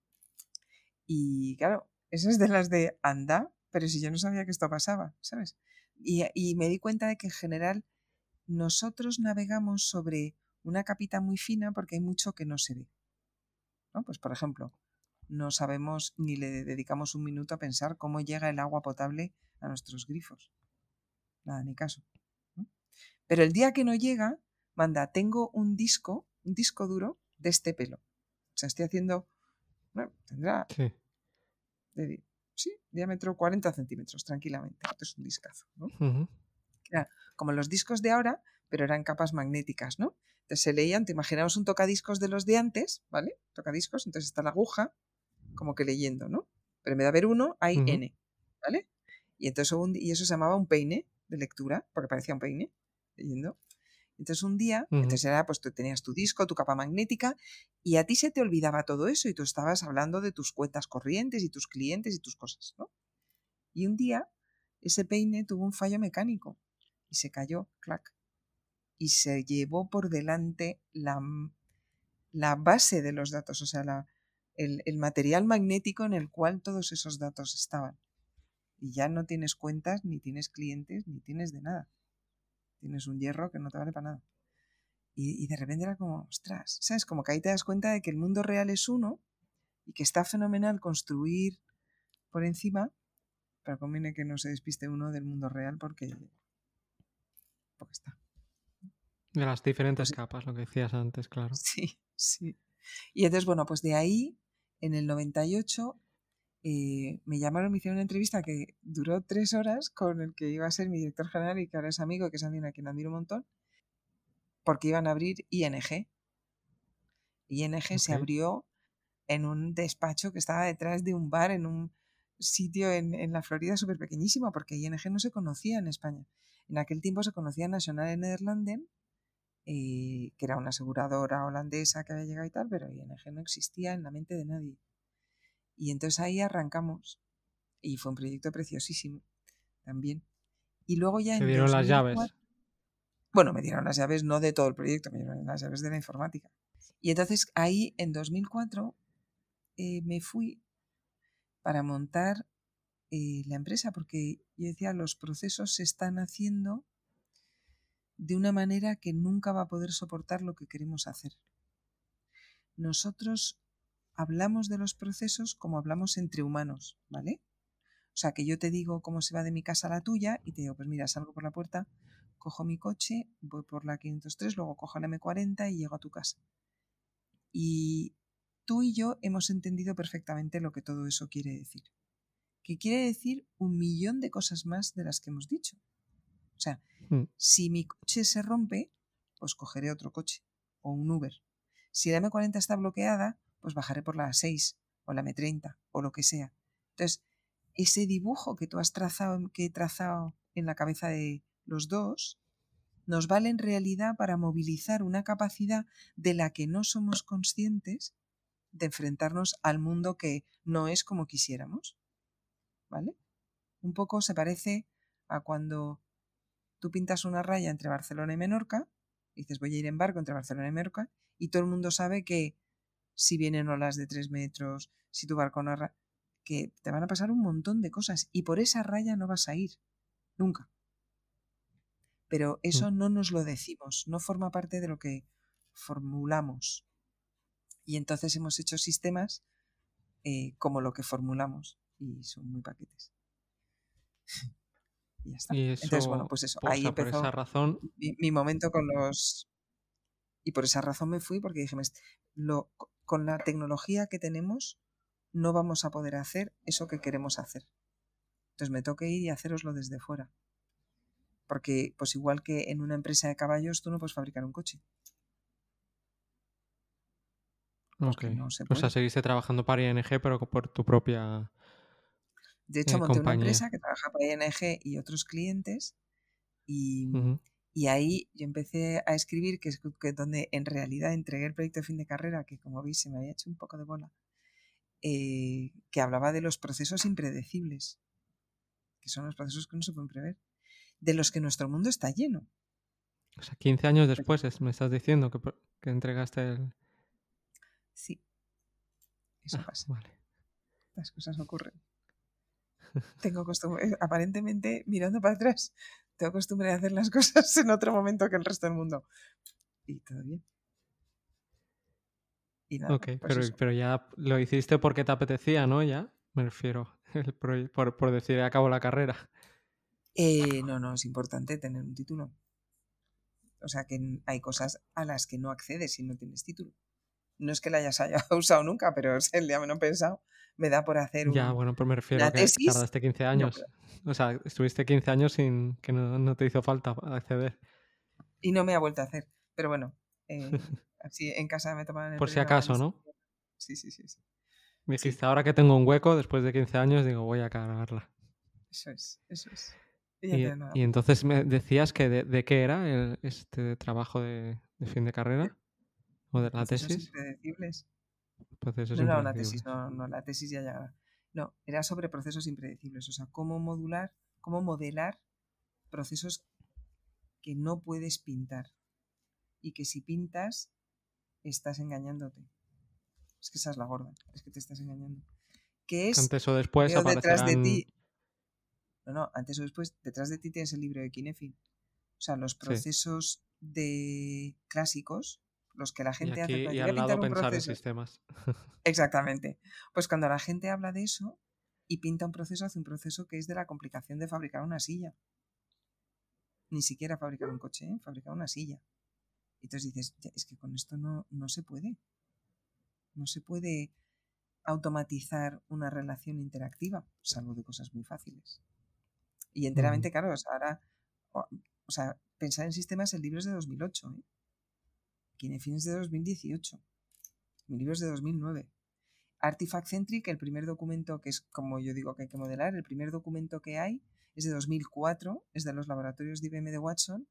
Y claro, eso es de las de anda, pero si yo no sabía que esto pasaba, ¿sabes? Y me di cuenta de que en general nosotros navegamos sobre una capita muy fina porque hay mucho que no se ve, ¿no? Pues por ejemplo, no sabemos ni le dedicamos un minuto a pensar cómo llega el agua potable a nuestros grifos. Nada, ni caso, ¿no? Pero el día que no llega, manda, tengo un disco duro de este pelo. O sea, estoy haciendo, bueno, tendrá, Sí. sí, diámetro 40 centímetros, tranquilamente. Esto es un discazo, ¿no? Ujú. Era como los discos de ahora, pero eran capas magnéticas, ¿no? Entonces se leían, te imaginabas un tocadiscos de los de antes, ¿vale? Tocadiscos, entonces está la aguja como que leyendo, ¿no? Pero en vez de haber uno, hay Ujú. N, ¿vale? Y entonces y eso se llamaba un peine de lectura, porque parecía un peine leyendo. Entonces un día, Ujú. entonces era, pues tú tenías tu disco, tu capa magnética, y a ti se te olvidaba todo eso y tú estabas hablando de tus cuentas corrientes y tus clientes y tus cosas, ¿no? Y un día ese peine tuvo un fallo mecánico y se cayó, clac, y se llevó por delante la base de los datos, o sea, el material magnético en el cual todos esos datos estaban. Y ya no tienes cuentas, ni tienes clientes, ni tienes de nada. Tienes un hierro que no te vale para nada. Y de repente era como, ostras, ¿sabes? Como que ahí te das cuenta de que el mundo real es uno y que está fenomenal construir por encima, pero conviene que no se despiste uno del mundo real porque está. De las diferentes Pues capas, lo que decías antes, claro. sí, sí. Y entonces, bueno, pues de ahí, en el 98, me llamaron, me hicieron una entrevista que duró 3 horas con el que iba a ser mi director general y que ahora es amigo, que es alguien a quien admiro un montón, porque iban a abrir ING. ING se Ok. abrió en un despacho que estaba detrás de un bar en un sitio en la Florida súper pequeñísimo, porque ING no se conocía en España. En aquel tiempo se conocía Nationale-Nederlanden, que era una aseguradora holandesa que había llegado y tal, pero ING no existía en la mente de nadie. Y entonces ahí arrancamos y fue un proyecto preciosísimo también. Y luego ya Te en dieron las llaves. 2004, bueno, me dieron las llaves no de todo el proyecto, me dieron las llaves de la informática. Y entonces ahí en 2004 me fui para montar la empresa, porque yo decía, los procesos se están haciendo de una manera que nunca va a poder soportar lo que queremos hacer. Nosotros hablamos de los procesos como hablamos entre humanos, ¿vale? O sea, que yo te digo cómo se va de mi casa a la tuya y te digo, pues mira, salgo por la puerta, cojo mi coche, voy por la 503, luego cojo la M40 y llego a tu casa. Y tú y yo hemos entendido perfectamente lo que todo eso quiere decir. Que quiere decir 1.000.000 de cosas más de las que hemos dicho. O sea, si mi coche se rompe, pues cogeré otro coche o un Uber. Si la M40 está bloqueada, pues bajaré por la A6 o la M30 o lo que sea. Entonces, ese dibujo que tú has trazado, que he trazado en la cabeza de los dos, nos vale en realidad para movilizar una capacidad de la que no somos conscientes de enfrentarnos al mundo que no es como quisiéramos. ¿Vale? Un poco se parece a cuando tú pintas una raya entre Barcelona y Menorca, y dices voy a ir en barco entre Barcelona y Menorca, y todo el mundo sabe que si vienen olas de 3 metros, si tu barco no... que te van a pasar un montón de cosas, y por esa raya no vas a ir, nunca. Pero eso no nos lo decimos, no forma parte de lo que formulamos. Y entonces hemos hecho sistemas como lo que formulamos, y son muy paquetes. Y ya está. Y Entonces, bueno, eso, pues eso, o ahí sea, por esa empezó razón, mi momento con los... Y por esa razón me fui, porque dije, con la tecnología que tenemos no vamos a poder hacer eso que queremos hacer. Entonces me toca ir y haceroslo desde fuera. Porque, pues igual que en una empresa de caballos, tú no puedes fabricar un coche. Porque no se O sea, puede. seguiste trabajando para ING, pero por tu propia De hecho, monté una compañía. empresa que trabaja para ING y otros clientes. Ujú. Y ahí yo empecé a escribir, que es donde en realidad entregué el proyecto de fin de carrera, que como veis se me había hecho un poco de bola, que hablaba de los procesos impredecibles, que son los procesos que no se pueden prever, de los que nuestro mundo está lleno. O sea, 15 años Pero después me estás diciendo que entregaste el... sí, eso Ah, pasa. vale. Las cosas ocurren. Tengo costumbre, aparentemente, mirando para atrás, tengo costumbre de hacer las cosas en otro momento que el resto del mundo. Y todo bien. Y nada, Ok, pues eso. pero ya lo hiciste porque te apetecía, ¿no? Ya, me refiero, por decir, acabo la carrera. No, es importante tener un título. O sea que hay cosas a las que no accedes si no tienes título. No es que la haya usado nunca, pero es el día menos pensado. Me da por hacer Ya, bueno, pues me refiero una que tesis tardaste 15 y no años. puedo. O sea, estuviste 15 años sin que no te hizo falta acceder. Y no me ha vuelto a hacer. Pero bueno, así en casa me tomaban el Por si pelo y me daban acaso, lista. ¿no? Sí, sí, sí, sí. Sí, Dijiste, ahora que tengo un hueco, después de 15 años, digo, voy a cargarla. eso es, eso es. Y ya tiene nada Y más. entonces me decías que de qué era este trabajo de fin de De, carrera o de de la procesos tesis. impredecibles. Procesos No era una tesis, impredecibles. no, la tesis ya llegará. No, era sobre procesos impredecibles. O sea, cómo modular, cómo modelar procesos que no puedes pintar. Y que si pintas, estás engañándote. Es que esa es la gorda, es que te estás engañando. Que Que es, antes o después veo detrás de aparecerán... ti, no, antes o después, detrás de ti tienes el libro de Kinefin. O sea, los Sí, procesos de clásicos, los que la Y gente hace, aquí cuando y te voy a al lado pintar un pensar en proceso. sistemas. Exactamente. Pues cuando la gente habla de eso y pinta un proceso, hace un proceso que es de la complicación de fabricar una silla. Ni siquiera fabricar un coche, ¿eh? Fabricar una silla. Y entonces dices, "Ya, es que con esto no se puede. No se puede automatizar una relación interactiva, salvo de cosas muy fáciles. Y Ujú. enteramente, claro, ahora, o sea, pensar en sistemas, el libro es de 2008, ¿eh? Kinefin es de 2018. Mi libro es de 2009. Artifact Centric, el primer documento, que es como yo digo que hay que modelar, el primer documento que hay es de 2004, es de los laboratorios de IBM de Watson.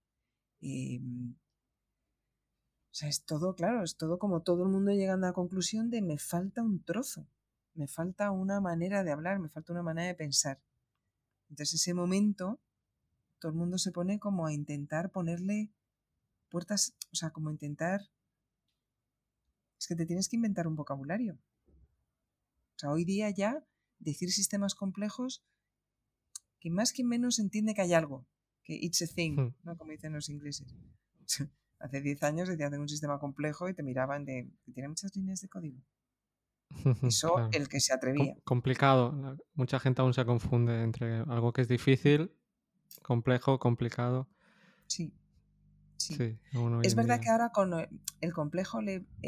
O sea, es todo, claro, es todo como todo el mundo llegando a la conclusión de me falta un trozo, me falta una manera de hablar, me falta una manera de pensar. Entonces ese momento todo el mundo se pone como a intentar ponerle puertas, o sea, como intentar, es que te tienes que inventar un vocabulario. O sea, hoy día ya decir sistemas complejos, que más que menos entiende que hay algo, que it's a thing, Mm. ¿no? Como dicen los ingleses. Hace 10 años decían tengo un sistema complejo y te miraban de que tiene muchas líneas de código. Eso Claro. el que se atrevía. Complicado. Mucha gente aún se confunde entre algo que es difícil, complejo, complicado. Sí, sí. Sí, aún hoy Es en verdad que día. ahora con el complejo,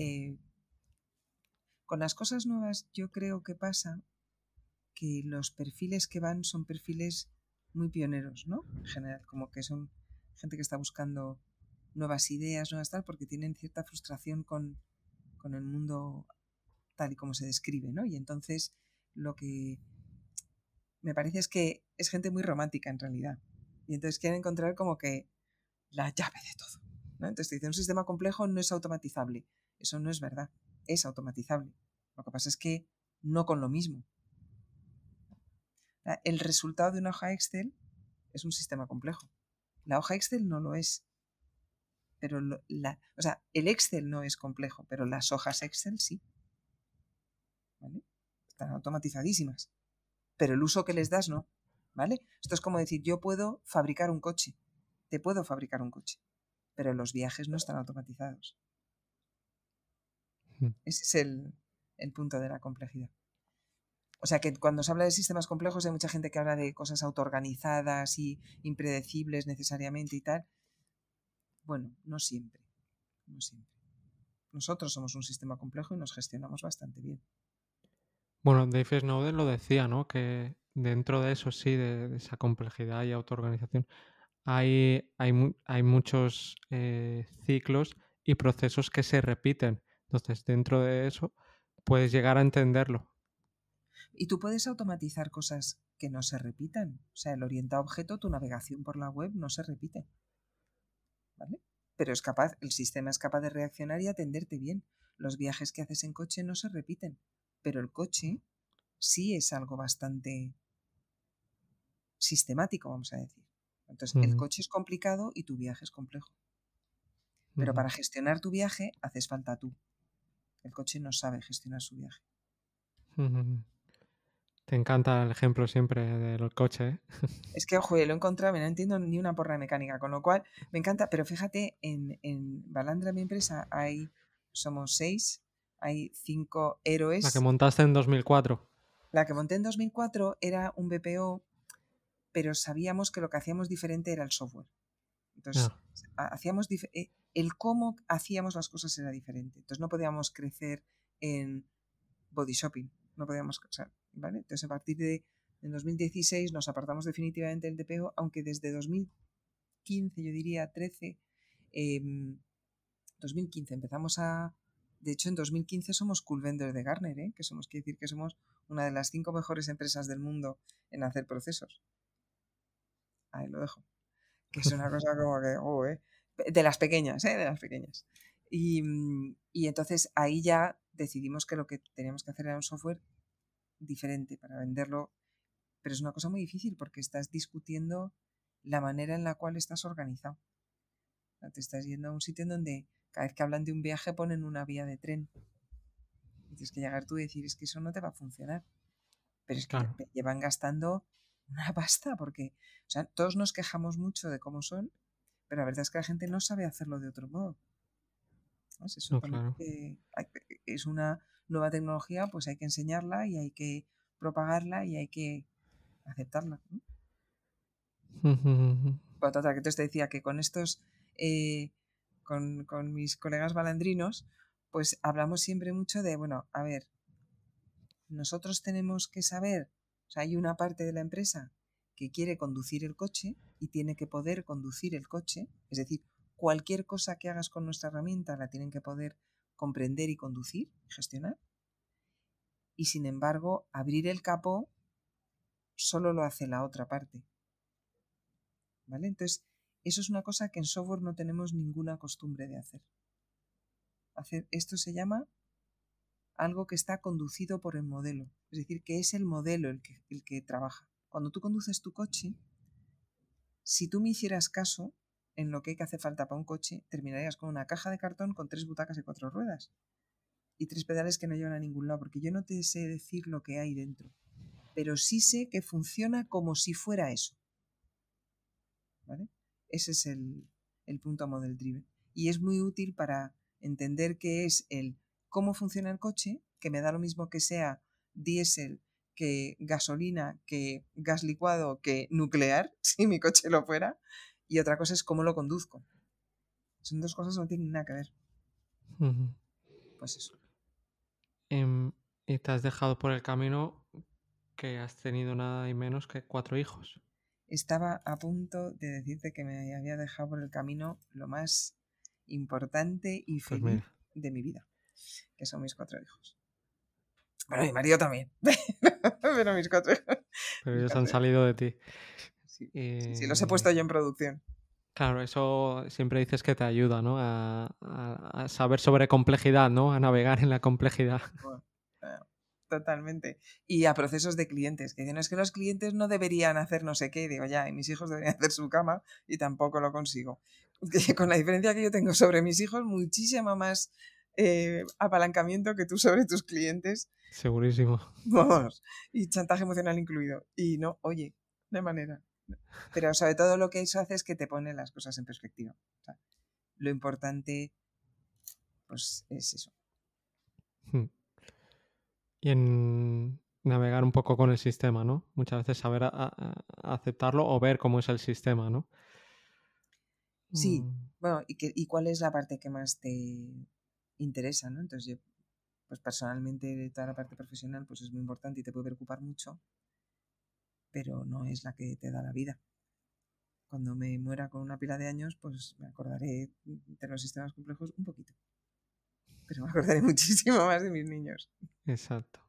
con las cosas nuevas, yo creo que pasa que los perfiles que van son perfiles muy pioneros, ¿no? En general, como que son gente que está buscando nuevas ideas, nuevas tal, porque tienen cierta frustración con el mundo tal y como se describe, ¿no? Y entonces lo que me parece es que es gente muy romántica en realidad. Y entonces quieren encontrar como que la llave de todo, ¿no? Entonces te dice, un sistema complejo no es automatizable. Eso no es verdad, es automatizable. Lo que pasa es que no con lo mismo. El resultado de una hoja Excel es un sistema complejo. La hoja Excel no lo es. Pero o sea, el Excel no es complejo, pero las hojas Excel sí. ¿Vale? Están automatizadísimas. Pero el uso que Sí. les das no. ¿Vale? Esto es como decir, yo puedo fabricar un coche. Te puedo fabricar un coche. Pero los viajes no están automatizados. Mm. Ese es el punto de la complejidad. O sea que cuando se habla de sistemas complejos hay mucha gente que habla de cosas autoorganizadas y impredecibles necesariamente y tal. Bueno, no siempre. No siempre. Nosotros somos un sistema complejo y nos gestionamos bastante bien. Bueno, Dave Snowden lo decía, ¿no? Que dentro de eso sí, de esa complejidad y autoorganización, hay muchos ciclos y procesos que se repiten. Entonces, dentro de eso, puedes llegar a entenderlo. Y tú puedes automatizar cosas que no se repitan. O sea, el orientado a objeto, tu navegación por la web no se repite. ¿Vale? Pero es capaz, el sistema es capaz de reaccionar y atenderte bien. Los viajes que haces en coche no se repiten. Pero el coche sí es algo bastante sistemático, vamos a decir. Entonces, el Ujú, coche es complicado y tu viaje es complejo. Pero ujú, para gestionar tu viaje haces falta tú. El coche no sabe gestionar su viaje. ujú. Te encanta el ejemplo siempre del coche, ¿eh? Es que, ojo, lo he encontrado, no entiendo ni una porra de mecánica, con lo cual me encanta, pero fíjate, en Balandra, mi empresa, somos 6, hay 5 La que héroes. montaste en 2004. La que monté en 2004 era un BPO, pero sabíamos que lo que hacíamos diferente era el software. Entonces, Ah, el cómo hacíamos las cosas era diferente. Entonces, no podíamos crecer en body shopping. No podíamos, o sea, ¿vale? Entonces, a partir de en 2016 nos apartamos definitivamente del DPO, aunque desde 2015, yo diría 13, 2015 empezamos a... De hecho, en 2015 somos Cool Vendor de Gartner, ¿eh? Que somos, quiere decir que somos una de las 5 mejores empresas del mundo en hacer procesos. Ahí lo dejo. Que es una cosa como que, de las pequeñas, ¿eh? De las pequeñas. Y entonces ahí ya decidimos que lo que teníamos que hacer era un software diferente para venderlo, pero es una cosa muy difícil porque estás discutiendo la manera en la cual estás organizado. O sea, te estás yendo a un sitio en donde cada vez que hablan de un viaje ponen una vía de tren. Y tienes que llegar tú y decir, es que eso no te va a funcionar. Pero es que claro. llevan gastando una pasta porque, o sea, todos nos quejamos mucho de cómo son, Pero la verdad es que la gente no sabe hacerlo de otro modo. ¿Sabes? Eso No, también claro. es una nueva tecnología, pues hay que enseñarla y hay que propagarla y hay que aceptarla, ¿no? Bueno, total, que entonces te decía que con estos, con mis colegas balandrinos, pues hablamos siempre mucho de, bueno, a ver, nosotros tenemos que saber, o sea, hay una parte de la empresa que quiere conducir el coche y tiene que poder conducir el coche, es decir, cualquier cosa que hagas con nuestra herramienta la tienen que poder comprender y conducir, gestionar, y sin embargo, abrir el capó solo lo hace la otra parte, ¿vale? Entonces, eso es una cosa que en software no tenemos ninguna costumbre de hacer. Esto se llama algo que está conducido por el modelo, es decir, que es el modelo el que trabaja. Cuando tú conduces tu coche, si tú me hicieras caso en lo que hace falta para un coche, terminarías con una caja de cartón con 3 butacas y 4 ruedas y 3 pedales que no llevan a ningún lado, porque yo no te sé decir lo que hay dentro, pero sí sé que funciona como si fuera eso, ¿vale? Ese es el punto model driven. Y es muy útil para entender qué es cómo funciona el coche, que me da lo mismo que sea diésel, que gasolina, que gas licuado, que nuclear, si mi coche lo fuera, y otra cosa es cómo lo conduzco. Son dos cosas que no tienen nada que ver. Pues eso. Y te has dejado por el camino que has tenido nada y menos que 4 hijos. Estaba a punto de decirte que me había dejado por el camino lo más importante y Pues feliz mira, de mi vida, que son mis 4 hijos. Bueno, mi marido también, pero mis 4 hijos. pero Mis ellos han 4 hijos. salido de ti. Sí, sí, los he Y puesto yo en producción. claro, eso siempre dices que te ayuda, ¿no? A saber sobre complejidad, ¿no? A navegar en la complejidad. Bueno, totalmente. Y a procesos de clientes, que dicen, es que los clientes no deberían hacer no sé qué. Y digo, ya, y mis hijos deberían hacer su cama y tampoco lo consigo. Con la diferencia que yo tengo sobre mis hijos, muchísimo más apalancamiento que tú sobre tus clientes. Segurísimo. Vamos, y chantaje emocional incluido. Y no, oye, de manera. Pero sobre todo lo que eso hace es que te pone las cosas en perspectiva. O sea, lo importante, pues, es eso. Y en navegar un poco con el sistema, ¿no? Muchas veces saber aceptarlo o ver cómo es el sistema, ¿no? Sí, Mm, bueno, y cuál es la parte que más te interesa, ¿no? Entonces yo, pues personalmente, toda la parte profesional, pues es muy importante y te puede preocupar mucho, pero no es la que te da la vida. Cuando me muera con una pila de años, pues me acordaré de los sistemas complejos un poquito, pero me acordaré muchísimo más de mis niños. exacto.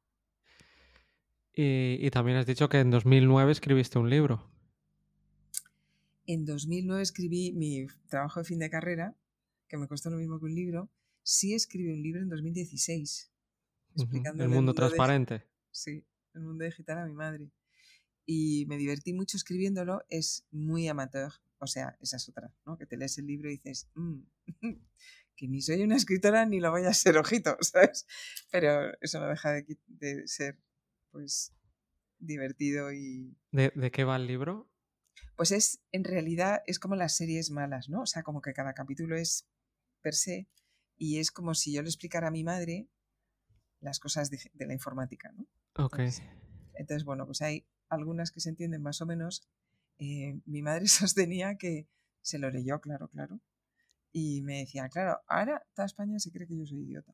Y también has dicho que en 2009 escribiste un libro. En 2009 escribí mi trabajo de fin de carrera, que me costó lo mismo que un libro. Sí escribí un libro en 2016, El explicándole mundo transparente. sí, el mundo digital a mi madre. Y me divertí mucho escribiéndolo, es muy amateur, o sea, esa es otra, ¿no? Que te lees el libro y dices, que ni soy una escritora ni lo voy a ser, ojito, ¿sabes? Pero eso no deja de ser, pues, divertido y... ¿De qué va el libro? Pues en realidad, es como las series malas, ¿no? O sea, como que cada capítulo es per se y es como si yo le explicara a mi madre las cosas de la informática, ¿no? Ok. Entonces, bueno, pues hay algunas que se entienden más o menos. Mi madre sostenía que se lo leyó, claro, claro. Y me decía, claro, ahora toda España se cree que yo soy idiota.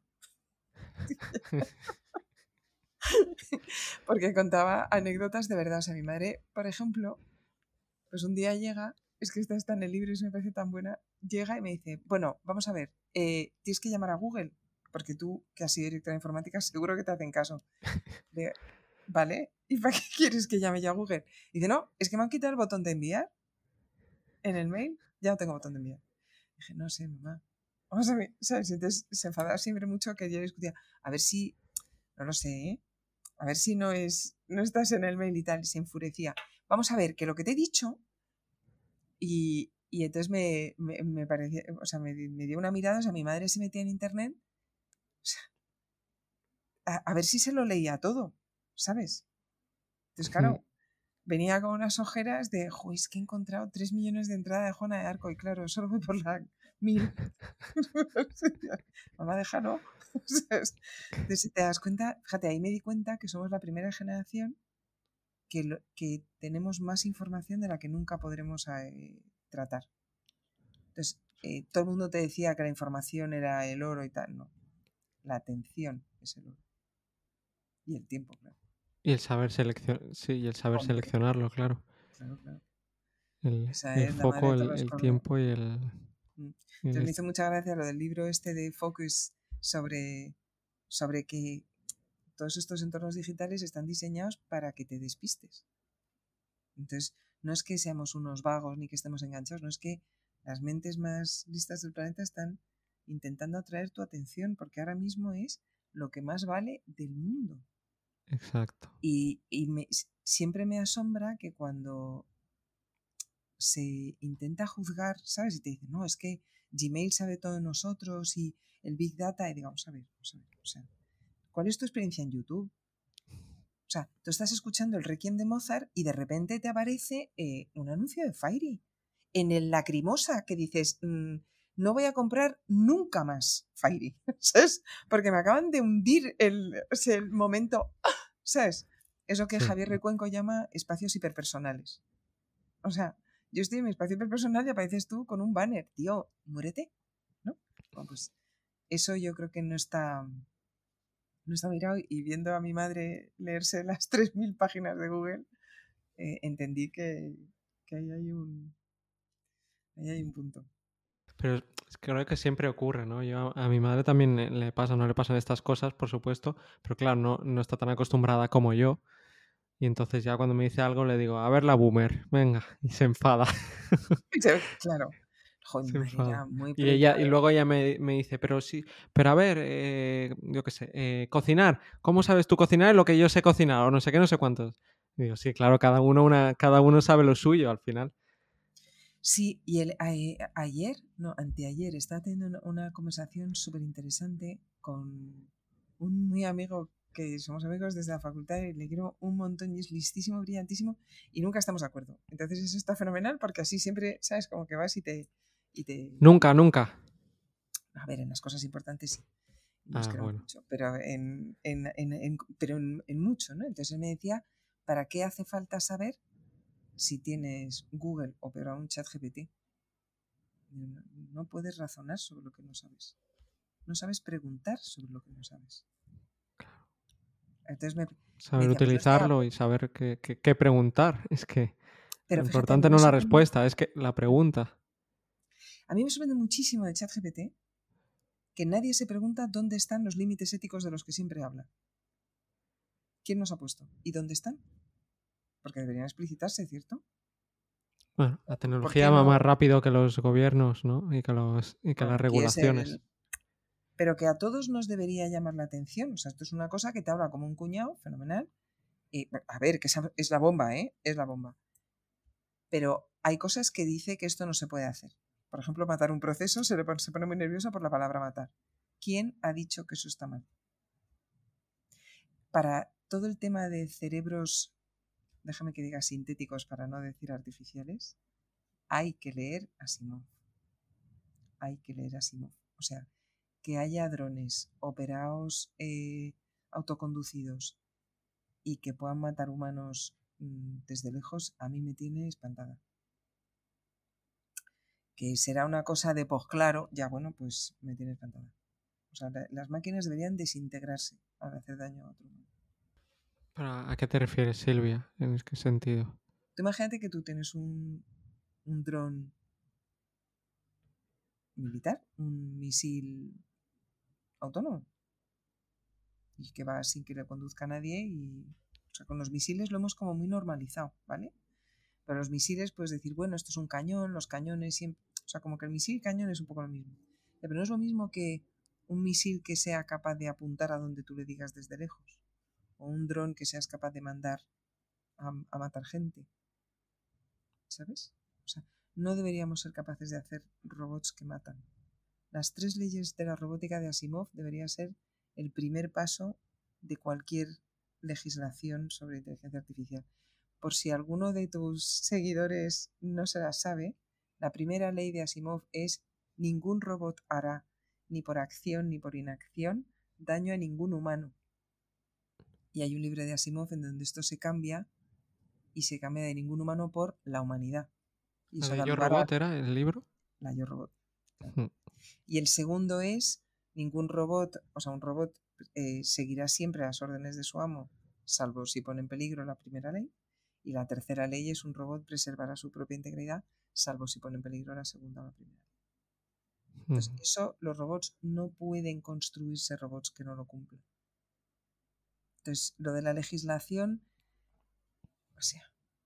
Porque contaba anécdotas de verdad. O sea, mi madre, por ejemplo, pues un día llega, es que esta está en el libro y se me parece tan buena, llega y me dice, bueno, vamos a ver, tienes que llamar a Google, porque tú, que has sido directora de informática, seguro que te hacen caso. De, ¿vale? ¿Y para qué quieres que llame yo a Google? Y dice, no, es que me han quitado el botón de enviar en el mail, ya no tengo botón de enviar. Dije, no sé, mamá. Vamos a ver, ¿sabes? Entonces se enfadaba siempre mucho que yo discutía, a ver si, no lo sé, ¿eh? A ver si no estás en el mail y tal, y se enfurecía. Vamos a ver, que lo que te he dicho, y entonces me parecía, o sea, me dio una mirada, o sea, mi madre se metía en internet, o sea, a ver si se lo leía todo, ¿sabes? Entonces, claro, venía con unas ojeras de, es que he encontrado 3 millones de entrada de Juana de Arco y claro, solo voy por la 1000. Mamá, déjalo. Entonces, si te das cuenta, fíjate, ahí me di cuenta que somos la primera generación que tenemos más información de la que nunca podremos tratar. Entonces, todo el mundo te decía que la información era el oro y tal, no. La atención es el oro. Y el tiempo, claro. Y el saber seleccionarlo, claro. Claro. El Esa es la madre foco, de todos los el problemas. tiempo y el... Entonces me hizo mucha gracia lo del libro este de Focus sobre que todos estos entornos digitales están diseñados para que te despistes. Entonces, no es que seamos unos vagos ni que estemos enganchados, no es que las mentes más listas del planeta están intentando atraer tu atención porque ahora mismo es lo que más vale del mundo. Exacto. Y siempre me asombra que cuando se intenta juzgar, ¿sabes? Y te dicen, no, es que Gmail sabe todo de nosotros y el Big Data, y digo, vamos a ver, o sea, ¿cuál es tu experiencia en YouTube? O sea, tú estás escuchando el Requiem de Mozart y de repente te aparece un anuncio de Fairy en el Lacrimosa que dices, no voy a comprar nunca más Fairy, ¿sabes? Porque me acaban de hundir el momento, ¿sabes? Eso que Javier Recuenco llama espacios hiperpersonales. O sea, yo estoy en mi espacio hiperpersonal y apareces tú con un banner, tío, muérete, ¿no? Bueno, pues eso yo creo que no está mirado, y viendo a mi madre leerse las 3000 páginas de Google, entendí que ahí hay un punto. Pero creo que siempre ocurre, ¿no? A mi madre también le pasa, no le pasan estas cosas, por supuesto, pero claro, no está tan acostumbrada como yo. Y entonces ya cuando me dice algo le digo, a ver la boomer, venga, y se enfada. Claro. Joder, mi madre era muy Y luego ella me dice, pero a ver, yo qué sé, cocinar, ¿cómo sabes tú cocinar lo que yo sé cocinar? O no sé qué, no sé cuántos. Y digo, sí, claro, cada uno sabe lo suyo al final. Sí, y anteayer, estaba teniendo una conversación súper interesante con un muy amigo que somos amigos desde la facultad y le quiero un montón y es listísimo, brillantísimo y nunca estamos de acuerdo. Entonces eso está fenomenal porque así siempre, ¿sabes? Como que vas y te... Nunca. A ver, en las cosas importantes sí. Nos queremos Bueno. mucho, pero en mucho, ¿no? Entonces él me decía, ¿para qué hace falta saber si tienes Google o peor aún ChatGPT? No puedes razonar sobre lo que no sabes. No sabes preguntar sobre lo que no sabes. Entonces saber utilizarlo y saber qué preguntar. Es que pero lo fíjate, importante no es la respuesta, es que la pregunta. A mí me sorprende muchísimo de ChatGPT que nadie se pregunta dónde están los límites éticos de los que siempre habla. ¿Quién nos ha puesto? ¿Y dónde están? Porque deberían explicitarse, ¿cierto? Bueno, la tecnología va más rápido que los gobiernos, ¿no? Y que las regulaciones. Pero que a todos nos debería llamar la atención. O sea, esto es una cosa que te habla como un cuñado, fenomenal. A ver, que es la bomba, ¿eh? Es la bomba. Pero hay cosas que dice que esto no se puede hacer. Por ejemplo, matar un proceso, se pone muy nervioso por la palabra matar. ¿Quién ha dicho que eso está mal? Para todo el tema de cerebros, déjame que diga sintéticos para no decir artificiales, hay que leer Asimov. Hay que leer Asimov. O sea, que haya drones operados autoconducidos y que puedan matar humanos desde lejos, a mí me tiene espantada. Que será una cosa de claro, ya bueno, pues me tiene espantada. O sea, las máquinas deberían desintegrarse al hacer daño a otro humano. ¿A qué te refieres, Silvia? ¿En qué sentido? Tú imagínate que tú tienes un dron militar, un misil autónomo, y que va sin que le conduzca a nadie. Y, o sea, con los misiles lo hemos como muy normalizado, ¿vale? Pero los misiles puedes decir, bueno, esto es un cañón, los cañones siempre... O sea, como que el misil y cañón es un poco lo mismo. Pero no es lo mismo que un misil que sea capaz de apuntar a donde tú le digas desde lejos. O un dron que seas capaz de mandar a matar gente. ¿Sabes? O sea, no deberíamos ser capaces de hacer robots que matan. Las 3 leyes de la robótica de Asimov debería ser el primer paso de cualquier legislación sobre inteligencia artificial. por si alguno de tus seguidores no se la sabe, la primera ley de Asimov es: ningún robot hará, ni por acción ni por inacción, daño a ningún humano. Y hay un libro de Asimov en donde esto se cambia, y se cambia de ningún humano por la humanidad. Y ¿La eso de da Yo lugar a Robot era el libro? la Yo Robot. Mm. Y el segundo es: ningún robot, o sea, un robot seguirá siempre las órdenes de su amo, salvo si pone en peligro la primera ley. Y la tercera ley es: un robot preservará su propia integridad, salvo si pone en peligro la segunda o la primera ley. Entonces, eso, los robots no pueden construirse robots que no lo cumplan. Entonces, lo de la legislación, o sea,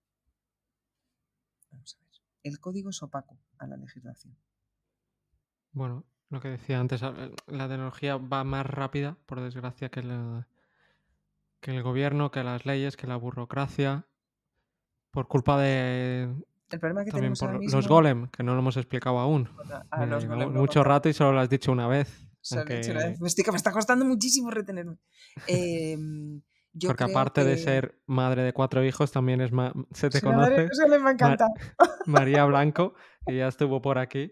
vamos a ver, el código es opaco a la legislación. Bueno, lo que decía antes, la tecnología va más rápida, por desgracia, que el gobierno, que las leyes, que la burocracia, por culpa de... El problema que También tenemos ahora por los mismo, golem, que no lo hemos explicado aún. a Mira, los llevamos golem lo mucho contamos. rato y solo lo has dicho una vez. Solo he dicho una Aunque... vez. Me está costando muchísimo retenerme. Yo Porque creo aparte de que ser madre de 4 hijos, también se te soy una madre, conoce eso le me encanta. María Blanco, que ya estuvo por aquí.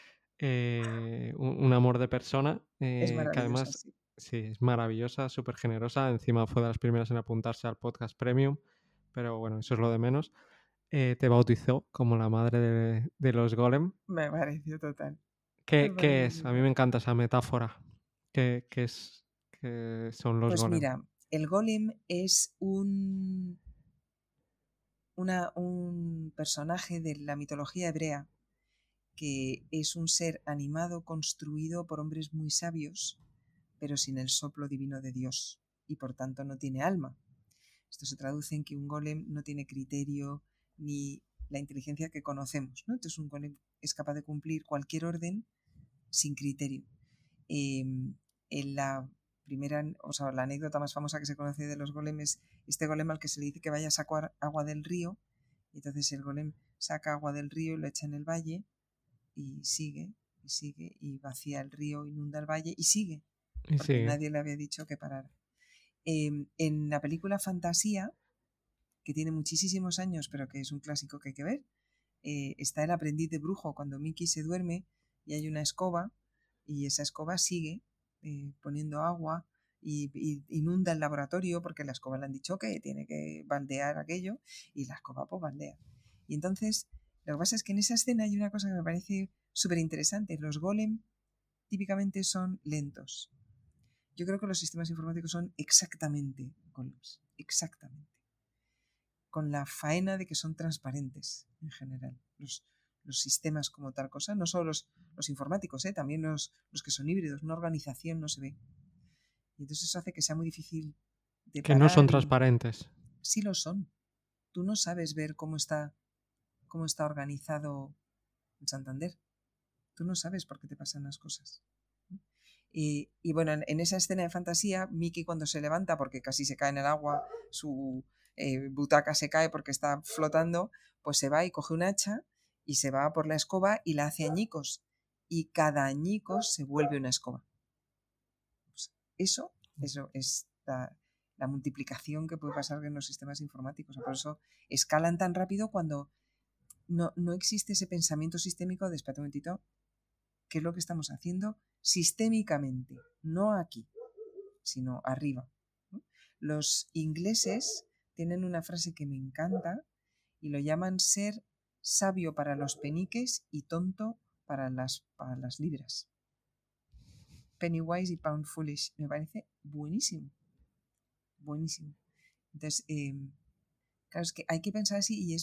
Un amor de persona, Es que maravillosa, además sí. sí, es maravillosa, súper generosa. Encima fue de las primeras en apuntarse al podcast Premium, pero bueno, eso es lo de menos. Te bautizó como la madre de los golem. Me pareció total. Me ¿Qué pareció es? A mí total. me encanta esa metáfora. ¿Qué son los Pues golem? mira, el golem es un personaje de la mitología hebrea que es un ser animado construido por hombres muy sabios, pero sin el soplo divino de Dios, y por tanto no tiene alma. Esto se traduce en que un golem no tiene criterio ni la inteligencia que conocemos, ¿no? Entonces un golem es capaz de cumplir cualquier orden sin criterio. En la primera, o sea, la anécdota más famosa que se conoce de los golems, este golem al que se le dice que vaya a sacar agua del río, y entonces el golem saca agua del río y lo echa en el valle, y sigue, y vacía el río, inunda el valle, y sigue, Y porque sigue. nadie le había dicho que parara. En la película Fantasía, que tiene muchísimos años, pero que es un clásico que hay que ver, está el aprendiz de brujo, cuando Mickey se duerme y hay una escoba, y esa escoba sigue poniendo agua y inunda el laboratorio, porque la escoba le han dicho que tiene que baldear aquello, y la escoba pues baldea. Y entonces, lo que pasa es que en esa escena hay una cosa que me parece súper interesante. Los golem típicamente son lentos. Yo creo que los sistemas informáticos son exactamente golems, exactamente, con la faena de que son transparentes en general. Los sistemas como tal cosa, no solo los informáticos, también los que son híbridos, una organización no se ve. Y entonces eso hace que sea muy difícil de Que no son parar. transparentes. Sí lo son. Tú no sabes ver cómo está organizado en Santander. Tú no sabes por qué te pasan las cosas. Y bueno, en esa escena de fantasía, Mickey cuando se levanta porque casi se cae en el agua, su butaca se cae porque está flotando, pues se va y coge un hacha y se va por la escoba y la hace añicos. Y cada añicos se vuelve una escoba. Pues eso es la multiplicación que puede pasar en los sistemas informáticos. Por eso escalan tan rápido cuando no existe ese pensamiento sistémico de, espérate un momentito, ¿qué es lo que estamos haciendo sistémicamente? No aquí, sino arriba. Los ingleses tienen una frase que me encanta y lo llaman ser sabio para los peniques y tonto para las libras. Penny wise y pound foolish. Me parece buenísimo. Buenísimo. Entonces, claro, es que hay que pensar así y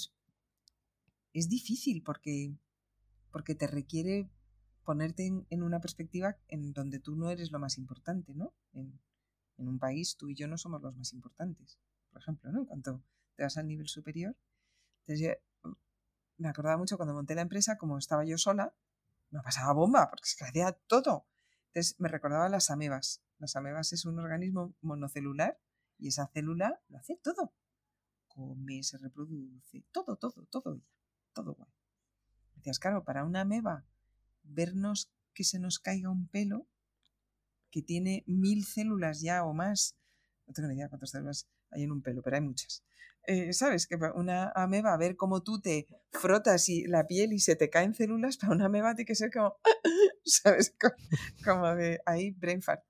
es difícil porque te requiere ponerte en una perspectiva en donde tú no eres lo más importante, ¿no? En un país tú y yo no somos los más importantes, por ejemplo, ¿no? En cuanto te vas al nivel superior. Entonces me acordaba mucho cuando monté la empresa, como estaba yo sola, me pasaba bomba, porque se hacía todo. Entonces me recordaba las amebas. Las amebas es un organismo monocelular y esa célula lo hace todo. Come, se reproduce, todo guay. Decías, claro, para una ameba vernos que se nos caiga un pelo que tiene 1000 células ya o más, no tengo ni idea cuántas células hay en un pelo, pero hay muchas, ¿Sabes? Que una ameba, a ver cómo tú te frotas y la piel y se te caen células, para una ameba tiene que ser como, ¿sabes? Como de ahí, brain fart.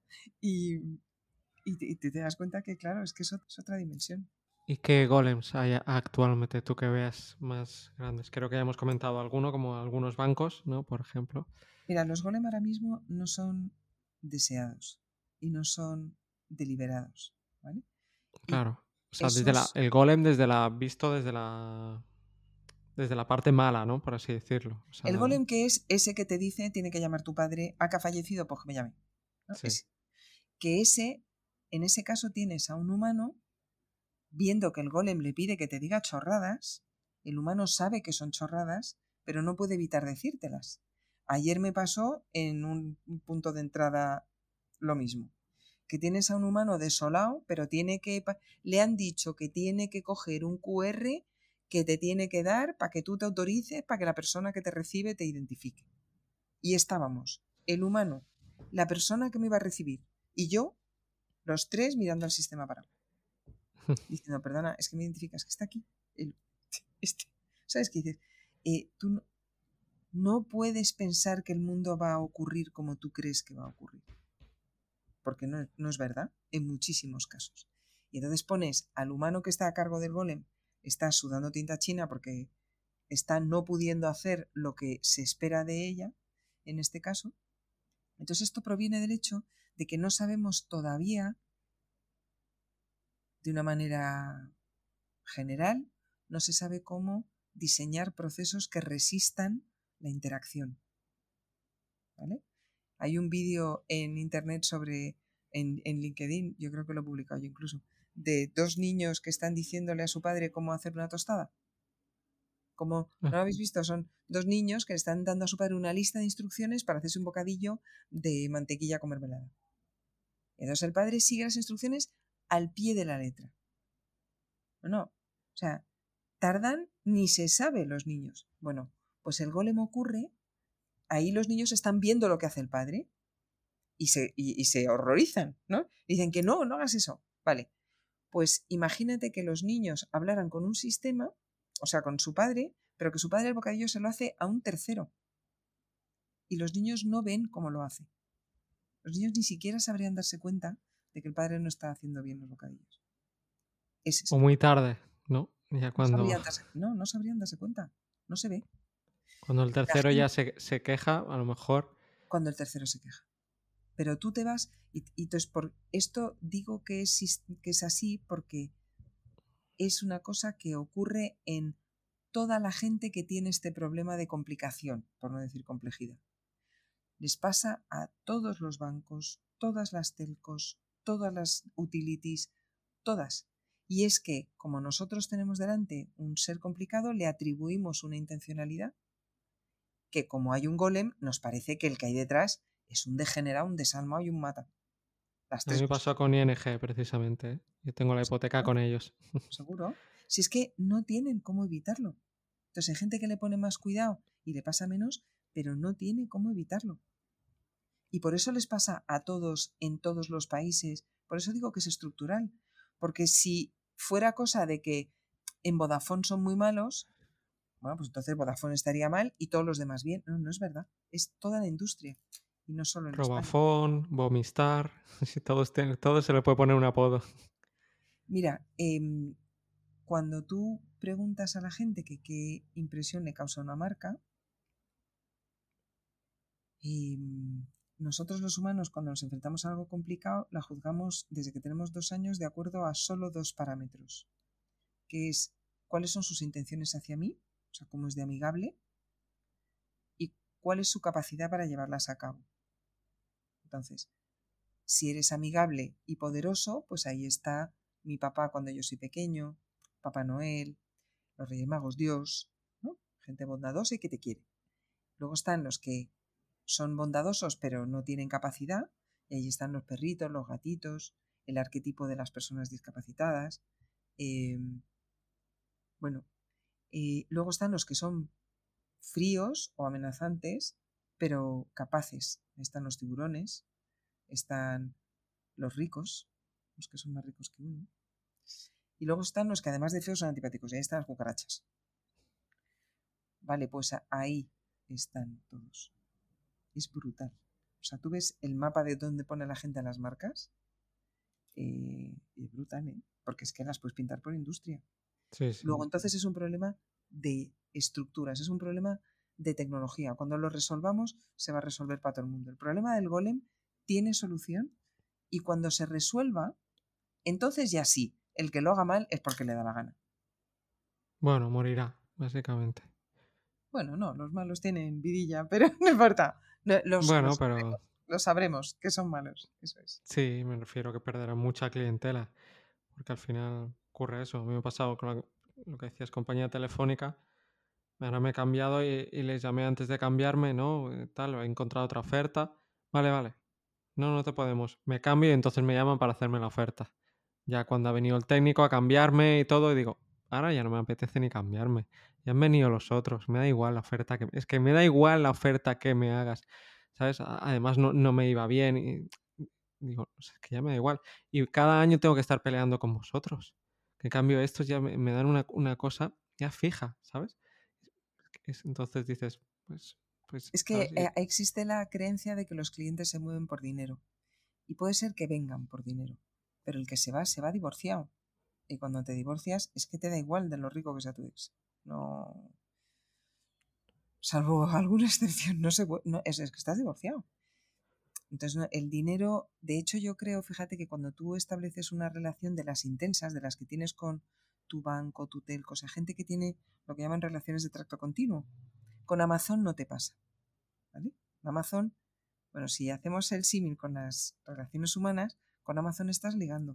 Y te das cuenta que, claro, es que es otra dimensión. ¿Y qué golems hay actualmente tú que veas más grandes? Creo que ya hemos comentado alguno, como algunos bancos, ¿no? Por ejemplo. Mira, los golem ahora mismo no son deseados y no son deliberados, ¿vale? Y Claro. O sea, esos, el golem visto desde la parte mala, ¿no? Por así decirlo. O el sea, golem que es ese que te dice, tiene que llamar tu padre, que ha fallecido, pues que me llame, ¿no? sí. Ese, en ese caso tienes a un humano viendo que el golem le pide que te diga chorradas, el humano sabe que son chorradas, pero no puede evitar decírtelas. Ayer me pasó en un punto de entrada lo mismo, que tienes a un humano desolado, pero le han dicho que tiene que coger un QR que te tiene que dar para que tú te autorices, para que la persona que te recibe te identifique. Y estábamos, el humano, la persona que me iba a recibir y yo, los tres mirando al sistema parado diciendo, perdona, es que me identificas que está aquí. Este. ¿Sabes qué dices? Tú no puedes pensar que el mundo va a ocurrir como tú crees que va a ocurrir. Porque no es verdad en muchísimos casos. Y entonces pones al humano que está a cargo del golem, está sudando tinta china porque está no pudiendo hacer lo que se espera de ella, en este caso. Entonces esto proviene del hecho de que no sabemos todavía, de una manera general, no se sabe cómo diseñar procesos que resistan la interacción. ¿Vale? Hay un vídeo en internet en LinkedIn, yo creo que lo he publicado yo incluso, de dos niños que están diciéndole a su padre cómo hacer una tostada. Como no Ah, lo habéis visto, son dos niños que le están dando a su padre una lista de instrucciones para hacerse un bocadillo de mantequilla con mermelada. Entonces el padre sigue las instrucciones al pie de la letra. No. O sea, tardan ni se sabe los niños. Bueno, pues el golem ocurre, ahí los niños están viendo lo que hace el padre y se horrorizan, ¿no? Dicen que no, no hagas eso. Vale, pues imagínate que los niños hablaran con un sistema, o sea, con su padre, pero que su padre el bocadillo se lo hace a un tercero. Y los niños no ven cómo lo hace. Los niños ni siquiera sabrían darse cuenta de que el padre no está haciendo bien los bocadillos. Ese es o el muy problema. tarde, ¿no? Ya No sabrían darse cuenta. No se ve. cuando el La tercero ya gente, se queja, a lo mejor. cuando el tercero se queja. Pero tú te vas y entonces por esto digo que es así porque es una cosa que ocurre en toda la gente que tiene este problema de complicación, por no decir complejidad. Les pasa a todos los bancos, todas las telcos, todas las utilities, todas. Y es que, como nosotros tenemos delante un ser complicado, le atribuimos una intencionalidad que, como hay un golem, nos parece que el que hay detrás es un degenerado, un desalmado y un mata. Las A mí tres me cosas. pasó con ING precisamente, ¿eh? Yo tengo la hipoteca ¿Seguro? con ellos. ¿Seguro? Si es que no tienen cómo evitarlo. Entonces hay gente que le pone más cuidado y le pasa menos, pero no tiene cómo evitarlo. Y por eso les pasa a todos en todos los países. Por eso digo que es estructural. Porque si fuera cosa de que en Vodafone son muy malos, bueno, pues entonces Vodafone estaría mal y todos los demás bien. No, no es verdad. Es toda la industria y no solo en España. Robafone, Vomistar, sí, todos se le puede poner un apodo. Mira, cuando tú preguntas a la gente que qué impresión le causa una marca, nosotros los humanos cuando nos enfrentamos a algo complicado la juzgamos desde que tenemos 2 años de acuerdo a solo dos parámetros, que es cuáles son sus intenciones hacia mí, o sea, cómo es de amigable, y cuál es su capacidad para llevarlas a cabo. Entonces, si eres amigable y poderoso, pues ahí está mi papá cuando yo soy pequeño, Papá Noel, los Reyes Magos, Dios, ¿no? Gente bondadosa y que te quiere. Luego están los que son bondadosos pero no tienen capacidad, y ahí están los perritos, los gatitos, el arquetipo de las personas discapacitadas. Eh, bueno, luego están los que son fríos o amenazantes, pero capaces. Están los tiburones, están los ricos, los que son más ricos que uno. Y luego están los que además de feos son antipáticos. Y ahí están las cucarachas. Vale, pues ahí están todos. Es brutal. O sea, tú ves el mapa de dónde pone la gente en las marcas. Es brutal, ¿eh? Porque es que las puedes pintar por industria. Sí, sí. Luego, entonces es un problema de estructuras, es un problema de tecnología. Cuando lo resolvamos, se va a resolver para todo el mundo. El problema del golem tiene solución y cuando se resuelva, entonces ya sí, el que lo haga mal es porque le da la gana. Bueno, morirá, básicamente. Bueno, no, los malos tienen vidilla, pero no importa. Bueno, pero Los sabremos que son malos, eso es. sí, me refiero a que perderá mucha clientela, porque al final ocurre eso. A mí me ha pasado con lo que decías, compañía telefónica. Ahora me he cambiado y les llamé antes de cambiarme, ¿no? Tal, he encontrado otra oferta. Vale, vale. No, no te podemos. Me cambio y entonces me llaman para hacerme la oferta. Ya cuando ha venido el técnico a cambiarme y todo, y digo, ahora ya no me apetece ni cambiarme. Ya han venido los otros. Me da igual la oferta que... Es que me da igual la oferta que me hagas. ¿Sabes? Además no me iba bien y digo, o sea, es que ya me da igual. Y cada año tengo que estar peleando con vosotros. Que en cambio estos ya me dan una cosa ya fija, ¿sabes? Entonces dices, pues, Es ¿sabes? que existe la creencia de que los clientes se mueven por dinero. Y puede ser que vengan por dinero. Pero el que se va divorciado. Y cuando te divorcias es que te da igual de lo rico que sea tu ex. No. Salvo alguna excepción. No, es que estás divorciado. Entonces, el dinero, de hecho, yo creo, fíjate que cuando tú estableces una relación de las intensas, de las que tienes con tu banco, tu telco, o sea, gente que tiene lo que llaman relaciones de tracto continuo, con Amazon no te pasa. ¿Vale? Amazon, bueno, si hacemos el símil con las relaciones humanas, con Amazon estás ligando.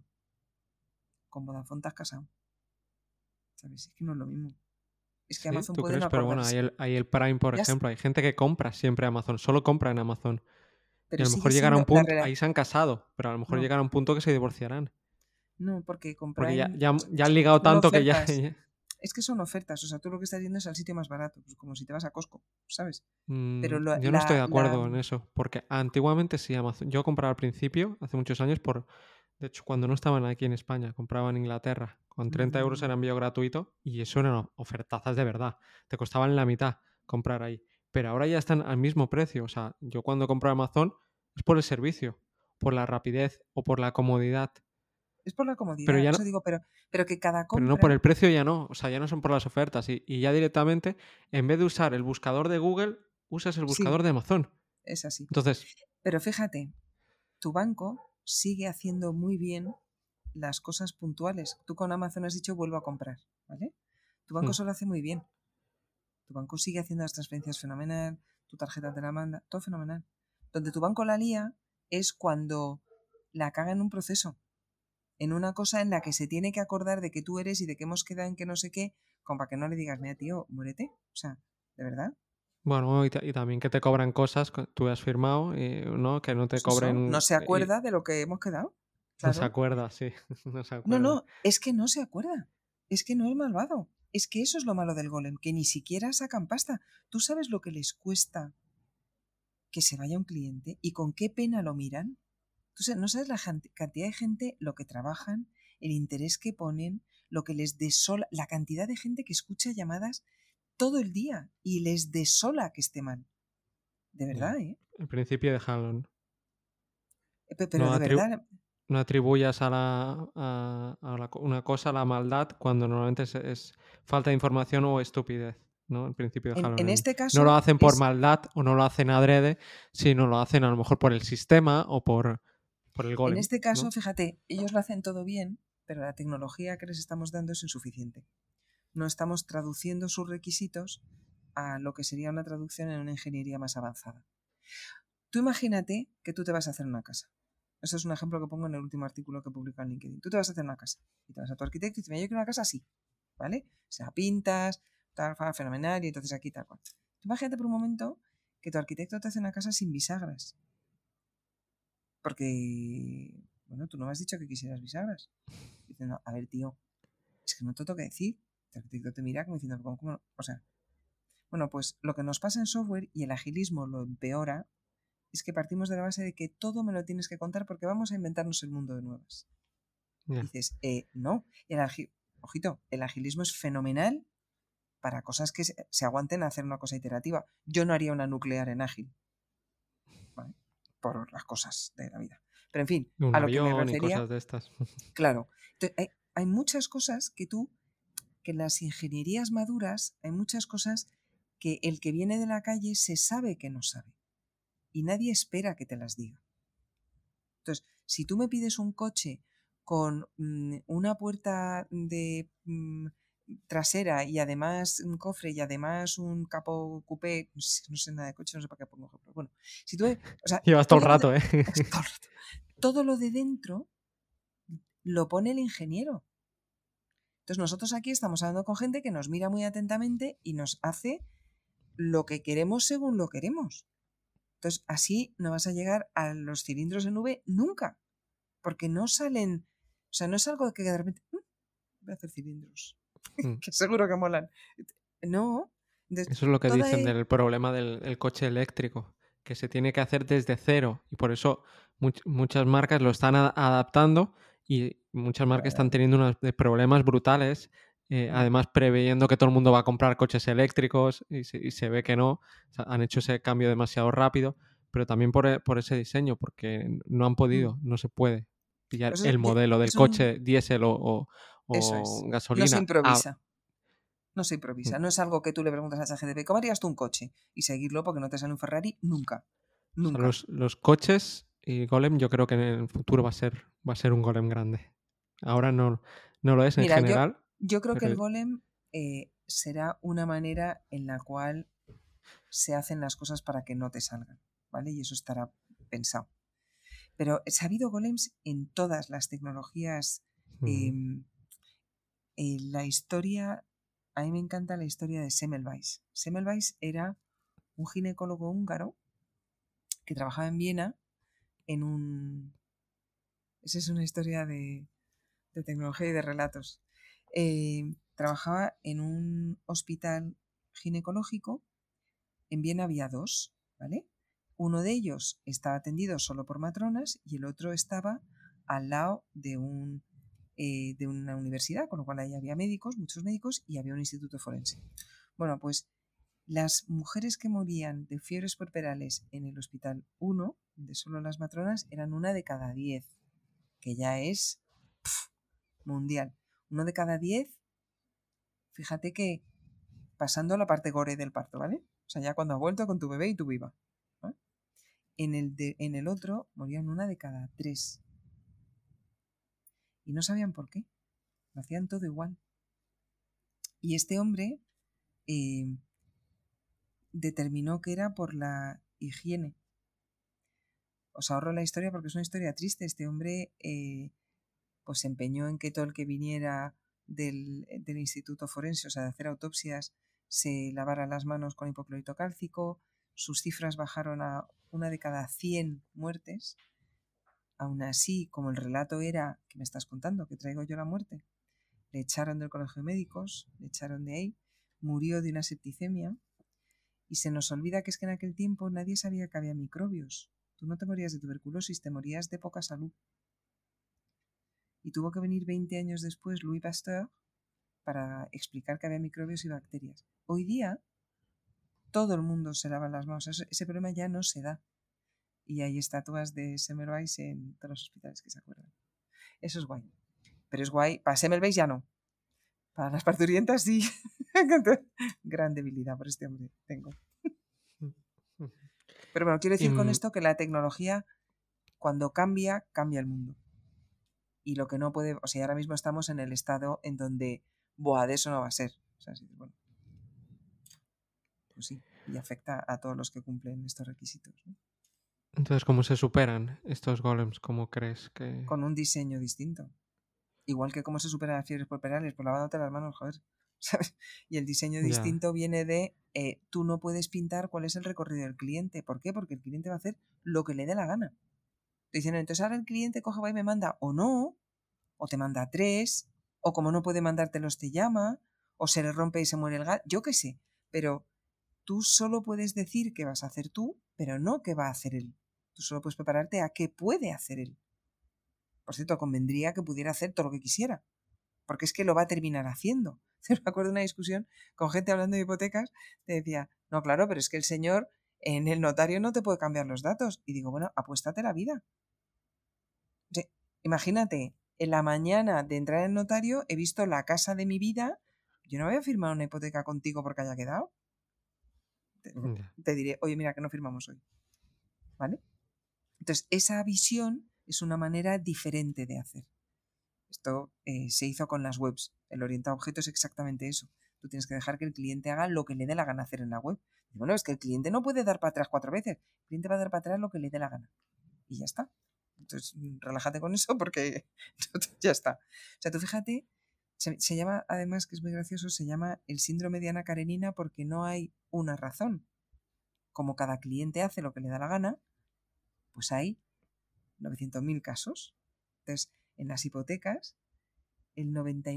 Con Vodafone te has casado. ¿Sabes? Es que no es lo mismo. Es que Sí, Amazon ¿tú puede no crees? Pero bueno, acordarse. hay el Prime, por Ya, ejemplo. Hay gente que compra siempre Amazon, solo compra en Amazon. Y pero a lo sigue mejor llegará siendo un la punto, realidad. ahí se han casado, pero a lo mejor No, llegará un punto que se divorciarán. no, porque con Porque Prime ya han ligado son tanto que ya... ofertas. Es que son ofertas. O sea, tú lo que estás yendo es al sitio más barato, pues como si te vas a Costco, ¿sabes? Pero Yo no estoy de acuerdo en eso, porque antiguamente sí, Amazon. Yo compraba al principio, hace muchos años, de hecho, cuando no estaban aquí en España, compraba en Inglaterra. Con 30 euros era envío gratuito y eso eran ofertazas de verdad. Te costaban la mitad comprar ahí. Pero ahora ya están al mismo precio. O sea, yo cuando compro Amazon es por el servicio, por la rapidez o por la comodidad. es por la Pero comodidad, ya por no, eso digo, pero que cada pero no por compra, el precio, ya no. O sea, ya no son por las ofertas. Y ya directamente, en vez de usar el buscador de Google, usas el sí, buscador de Amazon. es así. Entonces, Pero fíjate, tu banco sigue haciendo muy bien las cosas puntuales. Tú con Amazon has dicho vuelvo a comprar, ¿vale? Tu banco eso lo hace muy bien. Tu banco sigue haciendo las transferencias fenomenal, tu tarjeta te la manda, todo fenomenal. Donde tu banco la lía es cuando la caga en un proceso, en una cosa en la que se tiene que acordar de que tú eres y de que hemos quedado en que no sé qué, como para que no le digas, mira, tío, muérete. O sea, ¿de verdad? bueno, y también que te cobran cosas que tú has firmado, ¿no? Que no te Pues eso, no cobren se y acuerda de lo que hemos quedado. no se Claro. acuerda, sí, no se No, acuerda. no, es que no se acuerda. Es que no es malvado. Es que eso es lo malo del golem, que ni siquiera sacan pasta. ¿Tú sabes lo que les cuesta que se vaya un cliente y con qué pena lo miran? No sabes la cantidad de gente, lo que trabajan, el interés que ponen, lo que les desola, la cantidad de gente que escucha llamadas todo el día y les desola que esté mal. De Ya. verdad, ¿eh? En principio déjalo, ¿no? Pero de verdad, No atribuyas una cosa a la maldad cuando normalmente es falta de información o estupidez, ¿no? En principio déjalo en en... este No lo caso hacen por es... maldad o no lo hacen adrede, sino lo hacen a lo mejor por el sistema o por el En golem, este caso, ¿no? fíjate, ellos lo hacen todo bien, pero la tecnología que les estamos dando es insuficiente. No estamos traduciendo sus requisitos a lo que sería una traducción en una ingeniería más avanzada. Tú imagínate que tú te vas a hacer una casa. Eso es un ejemplo que pongo en el último artículo que publico en LinkedIn. Tú te vas a hacer una casa y te vas a tu arquitecto y dices, yo quiero una casa así, ¿vale? O sea, pintas, tal, fenomenal, y entonces aquí tal cual. Tú imagínate por un momento que tu arquitecto te hace una casa sin bisagras. Porque, bueno, tú no me has dicho que quisieras bisagras. Dicen, no, a ver, tío, es que no te tengo que decir. El arquitecto te mira como diciendo, ¿cómo no? O sea, bueno, pues lo que nos pasa en software y el agilismo lo empeora es que partimos de la base de que todo me lo tienes que contar porque vamos a inventarnos el mundo de nuevas. Ya. Dices, no. ojito, el agilismo es fenomenal para cosas que se aguanten a hacer una cosa iterativa. Yo no haría una nuclear en ágil, ¿vale? Por las cosas de la vida. Pero en fin, Un a lo que me avión y refería, cosas de estas. claro, hay muchas cosas que en las ingenierías maduras, hay muchas cosas que el que viene de la calle se sabe que no sabe y nadie espera que te las diga. Entonces, si tú me pides un coche con una puerta de trasera y además un cofre y además un capó coupé, no sé nada de coche, no sé para qué pongo ejemplo. Bueno, si tú, o sea, Llevas todo el rato, ¿eh? todo lo de dentro lo pone el ingeniero. Entonces nosotros aquí estamos hablando con gente que nos mira muy atentamente y nos hace lo que queremos según lo queremos. Entonces así no vas a llegar a los cilindros en V nunca, porque no salen, o sea, no es algo que de repente voy a hacer cilindros, Mm. que seguro que molan. No. Eso es lo que Toda dicen del problema del coche eléctrico, que se tiene que hacer desde cero y por eso muchas marcas lo están adaptando y muchas marcas están teniendo unos problemas brutales, además preveyendo que todo el mundo va a comprar coches eléctricos y se ve que no. O sea, han hecho ese cambio demasiado rápido, pero también por ese diseño, porque no han podido, no se puede pillar pues el modelo del coche diésel o eso es. No se gasolina. improvisa. No se improvisa. No es algo que tú le preguntas a ChatGPT, ¿cómo harías tú un coche? Y seguirlo porque no te sale un Ferrari nunca. O sea, Nunca. los coches y Golem, yo creo que en el futuro va a ser un Golem grande. Ahora no lo es en Mira, general. yo creo que el Pero golem será una manera en la cual se hacen las cosas para que no te salgan, ¿vale? Y eso estará pensado. Pero ha habido golems en todas las tecnologías. La historia, a mí me encanta la historia de Semmelweis. Semmelweis era un ginecólogo húngaro que trabajaba en Viena en un... Esa es una historia de tecnología y de relatos. Trabajaba en un hospital ginecológico. En Viena había dos, ¿vale? Uno de ellos estaba atendido solo por matronas y el otro estaba al lado de una universidad, con lo cual ahí había médicos, muchos médicos, y había un instituto forense. Bueno, pues las mujeres que morían de fiebres puerperales en el hospital 1, de solo las matronas, eran 1 de cada 10, que ya es mundial. 1 de cada 10, fíjate que pasando la parte gore del parto, ¿vale? O sea, ya cuando has vuelto con tu bebé y tu viva. ¿Vale? En el otro morían 1 de cada 3. Y no sabían por qué. Lo hacían todo igual. Y este hombre determinó que era por la higiene. Os ahorro la historia porque es una historia triste. Este hombre pues se empeñó en que todo el que viniera del instituto forense, o sea, de hacer autopsias, se lavara las manos con hipoclorito cálcico. Sus cifras bajaron a 1 de cada 100 muertes. Aún así, como el relato era que me estás contando, que traigo yo la muerte, le echaron del colegio de médicos, le echaron de ahí, murió de una septicemia. Y se nos olvida que es que en aquel tiempo nadie sabía que había microbios. Tú no te morías de tuberculosis, te morías de poca salud. Y tuvo que venir 20 años después Louis Pasteur para explicar que había microbios y bacterias. Hoy día todo el mundo se lava las manos. Ese problema ya no se da. Y hay estatuas de Semmelweis en todos los hospitales que se acuerdan. Eso es guay. Pero es guay. Para Semmelweis ya no. Para las parturientas sí. Gran debilidad por este hombre tengo. Pero bueno, quiero decir con esto que la tecnología, cuando cambia, cambia el mundo. Y lo que no puede, o sea, ahora mismo estamos en el estado en donde, de eso no va a ser. O sea, bueno, pues sí, y afecta a todos los que cumplen estos requisitos, ¿no? Entonces, ¿cómo se superan estos golems? ¿Cómo crees que...? Con un diseño distinto. Igual que cómo se superan las fiebres puerperales, pues lavándote las manos, joder. ¿Sabes? Y el diseño distinto viene de tú no puedes pintar cuál es el recorrido del cliente. ¿Por qué? Porque el cliente va a hacer lo que le dé la gana. Te dicen, entonces ahora el cliente coge, va y me manda o no, o te manda 3, o como no puede mandártelos te llama, o se le rompe y se muere el gas, yo qué sé. Pero tú solo puedes decir qué vas a hacer tú, pero no qué va a hacer él. Tú solo puedes prepararte a qué puede hacer él. Por cierto, convendría que pudiera hacer todo lo que quisiera. porque es que lo va a terminar haciendo. Me acuerdo de una discusión con gente hablando de hipotecas, te decía, no, claro, pero es que el señor en el notario no te puede cambiar los datos. Y digo, bueno, apuéstate la vida. O sea, imagínate, en la mañana de entrar en el notario he visto la casa de mi vida, yo no voy a firmar una hipoteca contigo porque haya quedado. Ya. Te diré, oye, mira, que no firmamos hoy. ¿Vale? Entonces, esa visión es una manera diferente de hacer. Esto se hizo con las webs. El orientado a objeto es exactamente eso. Tú tienes que dejar que el cliente haga lo que le dé la gana hacer en la web. Y bueno, es que el cliente no puede dar para atrás 4 veces. El cliente va a dar para atrás lo que le dé la gana. Y ya está. Entonces, relájate con eso porque ya está. O sea, tú fíjate, se llama, además, que es muy gracioso, se llama el síndrome de Ana Karenina porque no hay una razón. Como cada cliente hace lo que le da la gana, pues hay 900.000 casos. Entonces, en las hipotecas, el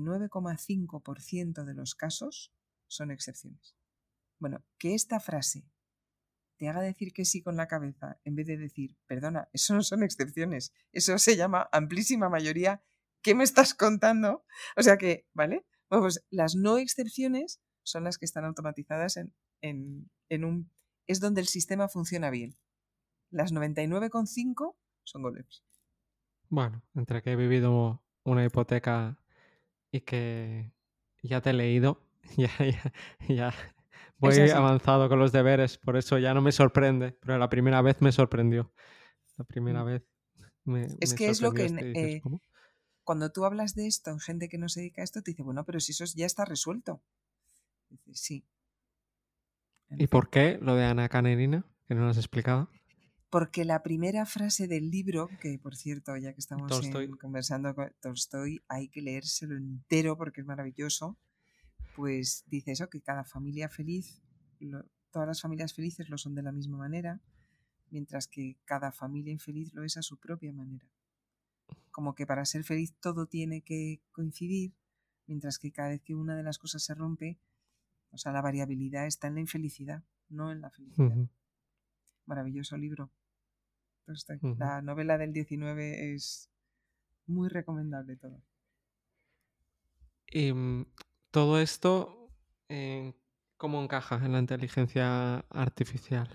99,5% de los casos son excepciones. Bueno, que esta frase te haga decir que sí con la cabeza en vez de decir, perdona, eso no son excepciones, eso se llama amplísima mayoría. ¿Qué me estás contando? O sea que, ¿vale? Bueno, pues las no excepciones son las que están automatizadas en un... Es donde el sistema funciona bien. Las 99,5 son golems. Bueno, entre que he vivido una hipoteca y que ya te he leído, ya Es voy así. avanzado con los deberes, por eso ya no me sorprende, pero la primera vez me sorprendió. La primera vez Es me que es lo sorprendió que este, dices, ¿cómo? cuando tú hablas de esto en gente que no se dedica a esto, te dice, bueno, pero si eso ya está resuelto. Dices, sí, en ¿Y por efecto. qué lo de Ana Karenina? Que no lo has explicado. Porque la primera frase del libro, que por cierto, ya que estamos Tolstoy. conversando con Tolstoy, hay que leérselo entero porque es maravilloso, pues dice eso, que cada familia feliz, todas las familias felices lo son de la misma manera, mientras que cada familia infeliz lo es a su propia manera. Como que para ser feliz todo tiene que coincidir, mientras que cada vez que una de las cosas se rompe, o sea, la variabilidad está en la infelicidad, no en la felicidad. Ujú, Maravilloso libro. ujú. La novela del 19 es muy recomendable todo. Y todo esto, eh, ¿cómo encaja en la inteligencia artificial?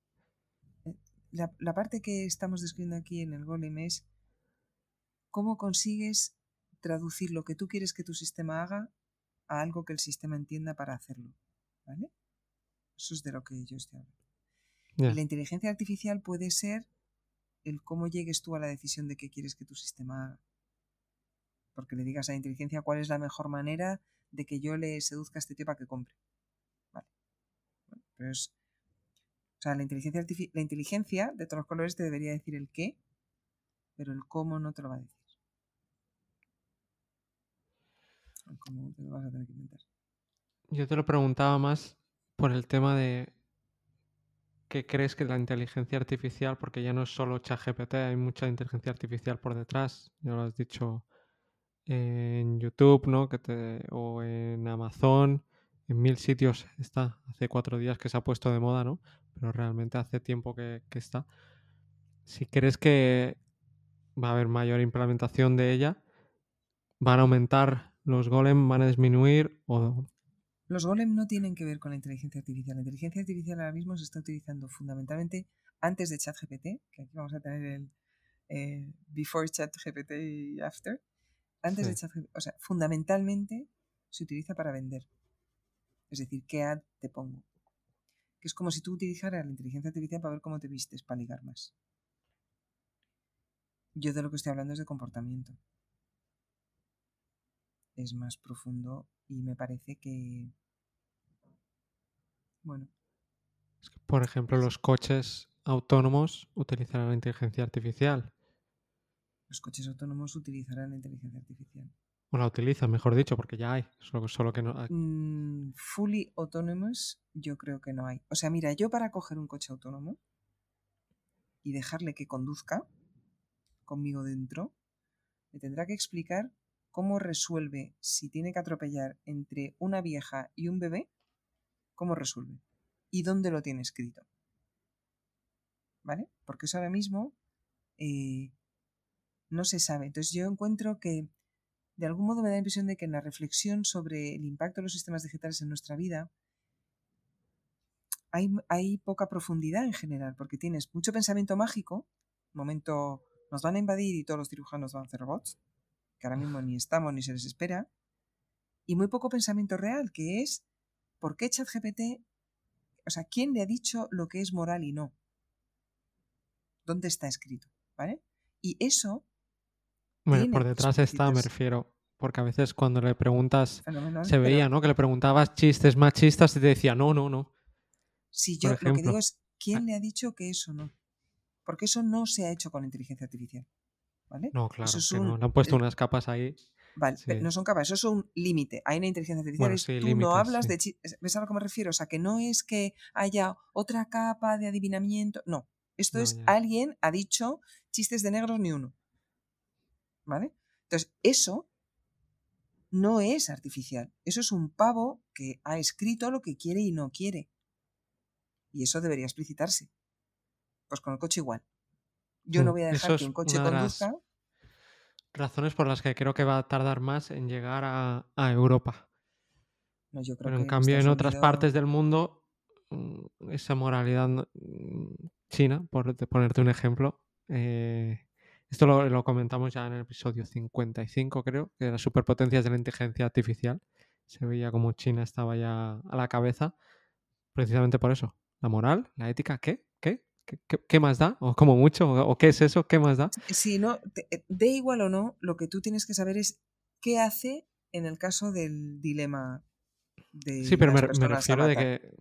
La parte que estamos describiendo aquí en el Golem es cómo consigues traducir lo que tú quieres que tu sistema haga a algo que el sistema entienda para hacerlo. ¿Vale? Eso es de lo que yo estoy hablando. Y Ya. la inteligencia artificial puede ser el cómo llegues tú a la decisión de qué quieres que tu sistema haga. Porque le digas a la inteligencia cuál es la mejor manera de que yo le seduzca a este tío para que compre. Vale. Bueno, pero es, o sea, la inteligencia de todos los colores te debería decir el qué, pero el cómo no te lo va a decir. El cómo te lo vas a tener que inventar. Yo te lo preguntaba más por el tema de qué crees que la inteligencia artificial, porque ya no es solo ChatGPT, hay mucha inteligencia artificial por detrás. Ya lo has dicho en YouTube, ¿no? O en Amazon, en 1000 sitios está. Hace 4 días que se ha puesto de moda, ¿no? Pero realmente hace tiempo que está. Si crees que va a haber mayor implementación de ella, van a aumentar los golem, van a disminuir o... Los golem no tienen que ver con la inteligencia artificial. La inteligencia artificial ahora mismo se está utilizando fundamentalmente antes de ChatGPT, que aquí vamos a tener el before ChatGPT y after. Antes de Sí. ChatGPT, o sea, fundamentalmente se utiliza para vender. Es decir, ¿qué ad te pongo? Que es como si tú utilizaras la inteligencia artificial para ver cómo te vistes, para ligar más. Yo de lo que estoy hablando es de comportamiento. Es más profundo y me parece que, bueno, Es que, por ejemplo, los coches autónomos utilizarán la inteligencia artificial. los coches autónomos utilizarán la inteligencia artificial. O la utilizan, mejor dicho, porque ya hay. Solo que no... Fully autonomous, yo creo que no hay. O sea, mira, yo para coger un coche autónomo y dejarle que conduzca conmigo dentro, me tendrá que explicar cómo resuelve si tiene que atropellar entre una vieja y un bebé, cómo resuelve y dónde lo tiene escrito. ¿Vale? Porque eso ahora mismo no se sabe. Entonces yo encuentro que de algún modo me da la impresión de que en la reflexión sobre el impacto de los sistemas digitales en nuestra vida hay poca profundidad en general, porque tienes mucho pensamiento mágico, momento nos van a invadir y todos los cirujanos van a hacer robots, que ahora mismo ni estamos ni se les espera, y muy poco pensamiento real, que es ¿por qué ChatGPT, o sea, quién le ha dicho lo que es moral y no? ¿Dónde está escrito? ¿Vale? Y eso Bueno, por tiene sus detrás está, me beneficios refiero, porque a veces cuando le preguntas, fenomenal, se pero veía, ¿no? Que le preguntabas chistes machistas y te decía, no, no, no, si por yo lo que digo ejemplo. es, ¿quién le ha dicho que eso no? Porque eso no se ha hecho con inteligencia artificial, ¿vale? No, Eso claro, es que no, un... le han puesto unas capas ahí. Vale, Sí. no son capaces, eso es un límite. Hay una inteligencia artificial, Bueno, es sí, tú no límites, hablas sí. de... ¿Ves a lo que me refiero? O sea, que no es que haya otra capa de adivinamiento, no. Esto No, es, ya. alguien ha dicho chistes de negros ni uno, ¿vale? Entonces, eso no es artificial. Eso es un pavo que ha escrito lo que quiere y no quiere. Y eso debería explicitarse. Pues con el coche igual. Yo no voy a Eso dejar que es un coche una de las conduzca. razones por las que creo que va a tardar más en llegar a Europa. No, yo creo Pero en que en cambio Estados en otras Unidos... partes del mundo, esa moralidad china, por ponerte un ejemplo, esto lo comentamos ya en el episodio 55, creo, que las superpotencias de la inteligencia artificial. Se veía como China estaba ya a la cabeza, precisamente por eso. La moral, la ética, ¿qué? ¿Qué? ¿Qué más da? ¿O como mucho? ¿O qué es eso? ¿Qué más da? Si no, dé igual o no, lo que tú tienes que saber es qué hace en el caso del dilema Sí, de pero las me personas a refiero de matar. que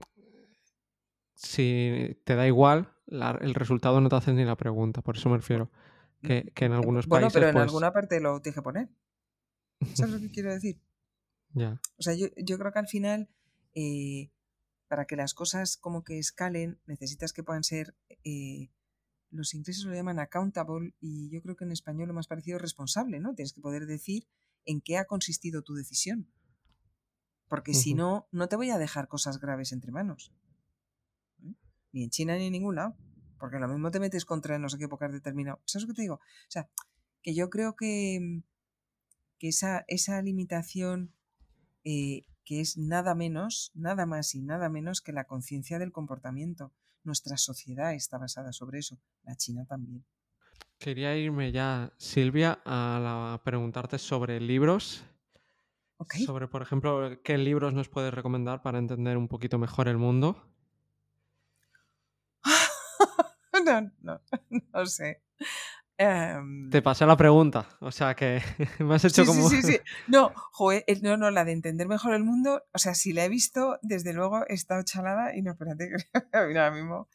si te da igual, el resultado no te haces ni la pregunta. Por eso me refiero. Que en algunos Bueno, países, pero en pues, alguna parte lo tienes que poner. ¿Sabes lo que quiero decir? ya. O sea, yo creo que al final, para que las cosas como que escalen, necesitas que puedan ser, los ingleses lo llaman accountable y yo creo que en español lo más parecido es responsable, ¿no? Tienes que poder decir en qué ha consistido tu decisión. Porque si Ujú. no, no te voy a dejar cosas graves entre manos. ¿Eh? Ni en China ni en ningún lado. Porque lo mismo te metes contra no sé qué época has determinado. ¿Sabes lo que te digo? O sea, que yo creo que esa limitación, que es nada menos, nada más y nada menos que la conciencia del comportamiento. Nuestra sociedad está basada sobre eso. La China también. Quería irme ya, Silvia, preguntarte sobre libros. Ok. Sobre, por ejemplo, qué libros nos puedes recomendar para entender un poquito mejor el mundo. No, no, no sé. Te pasé la pregunta, o sea que me has hecho Sí, sí, como... sí, sí. No, joder, no, no, la de entender mejor el mundo, o sea, si la he visto, desde luego he estado chalada y no, espérate, mira, ahora mismo.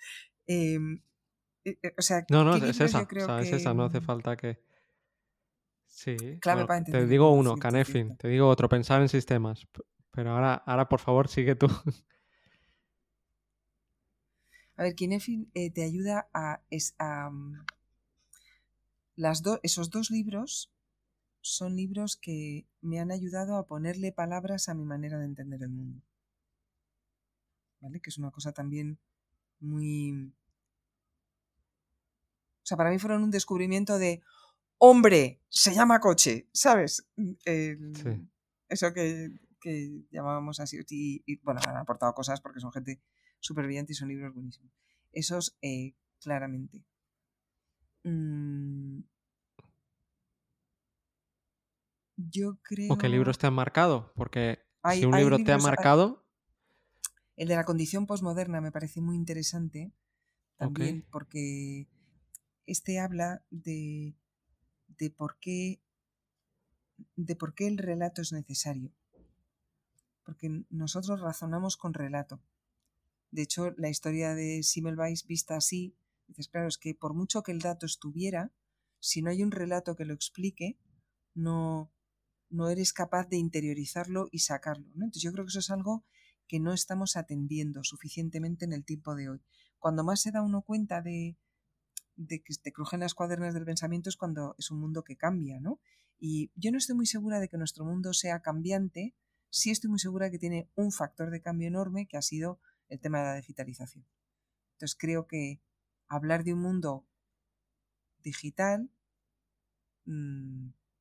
O sea, No, no, ¿qué es libros yo esa, o creo sea, es que esa, no hace falta que... Sí, clave bueno, para te entender el digo mundo? uno, Cierto, Canefin, cierto. te digo otro, pensar en sistemas. Pero ahora por favor, sigue tú. A ver, Kinefin te ayuda a esos dos libros son libros que me han ayudado a ponerle palabras a mi manera de entender el mundo, ¿vale? Que es una cosa también muy... O sea, para mí fueron un descubrimiento de, hombre, se llama coche, ¿sabes? Sí. Eso que llamábamos así. Y, bueno, han aportado cosas porque son gente súper brillante y son libros buenísimos. Esos, claramente. Mm, yo ¿O qué libros creo... te han marcado? Porque si un Hay libro te ha libros... marcado, El de la condición posmoderna me parece muy interesante ok. también porque este habla de por qué, de por qué el relato es necesario. Porque nosotros razonamos con relato. De hecho, la historia de Semmelweis vista así, dices, claro, es que por mucho que el dato estuviera, si no hay un relato que lo explique, no, no eres capaz de interiorizarlo y sacarlo, ¿no? Entonces yo creo que eso es algo que no estamos atendiendo suficientemente en el tiempo de hoy. Cuando más se da uno cuenta de que te crujen las cuadernas del pensamiento es cuando es un mundo que cambia, ¿no? Y yo no estoy muy segura de que nuestro mundo sea cambiante, sí estoy muy segura de que tiene un factor de cambio enorme que ha sido el tema de la digitalización. Entonces creo que hablar de un mundo digital, mmm,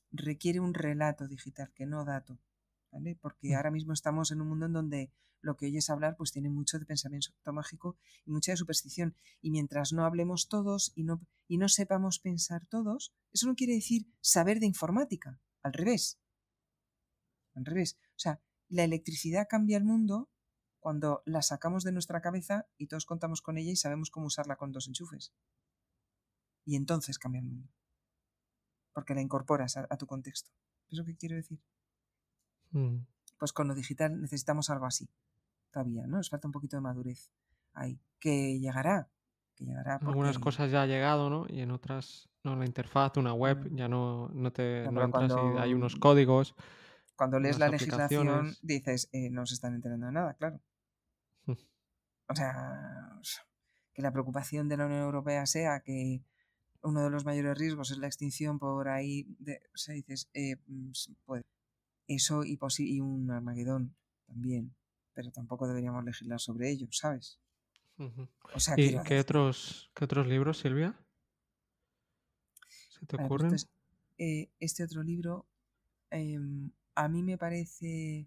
requiere un relato digital, que no dato, ¿vale? Porque Mm. ahora mismo estamos en un mundo en donde lo que oyes hablar pues tiene mucho de pensamiento mágico y mucha de superstición. Y mientras no hablemos todos y no sepamos pensar todos, eso no quiere decir saber de informática, al revés. Al revés. O sea, la electricidad cambia el mundo cuando la sacamos de nuestra cabeza y todos contamos con ella y sabemos cómo usarla con 2 enchufes. Y entonces cambia el mundo. Porque la incorporas a tu contexto. ¿Es lo que quiero decir? Mm. Pues con lo digital necesitamos algo así. Todavía, ¿no? Nos falta un poquito de madurez ahí. Que llegará. Que llegará En algunas porque... cosas ya ha llegado, ¿no? Y en otras no. La interfaz, una web, mm, ya no, no pero entras y hay unos códigos, cuando lees unas la legislación aplicaciones. dices, no se están enterando de nada, claro. Mm. O sea, que la preocupación de la Unión Europea sea que uno de los mayores riesgos es la extinción por ahí, o sea, dices, puede. Eso y un Armagedón también, pero tampoco deberíamos legislar sobre ello, ¿sabes? Ujú. O sea, ¿Y quiero decir. qué otros libros, Silvia? ¿Se te Vale, pues ocurren? entonces, este otro libro a mí me parece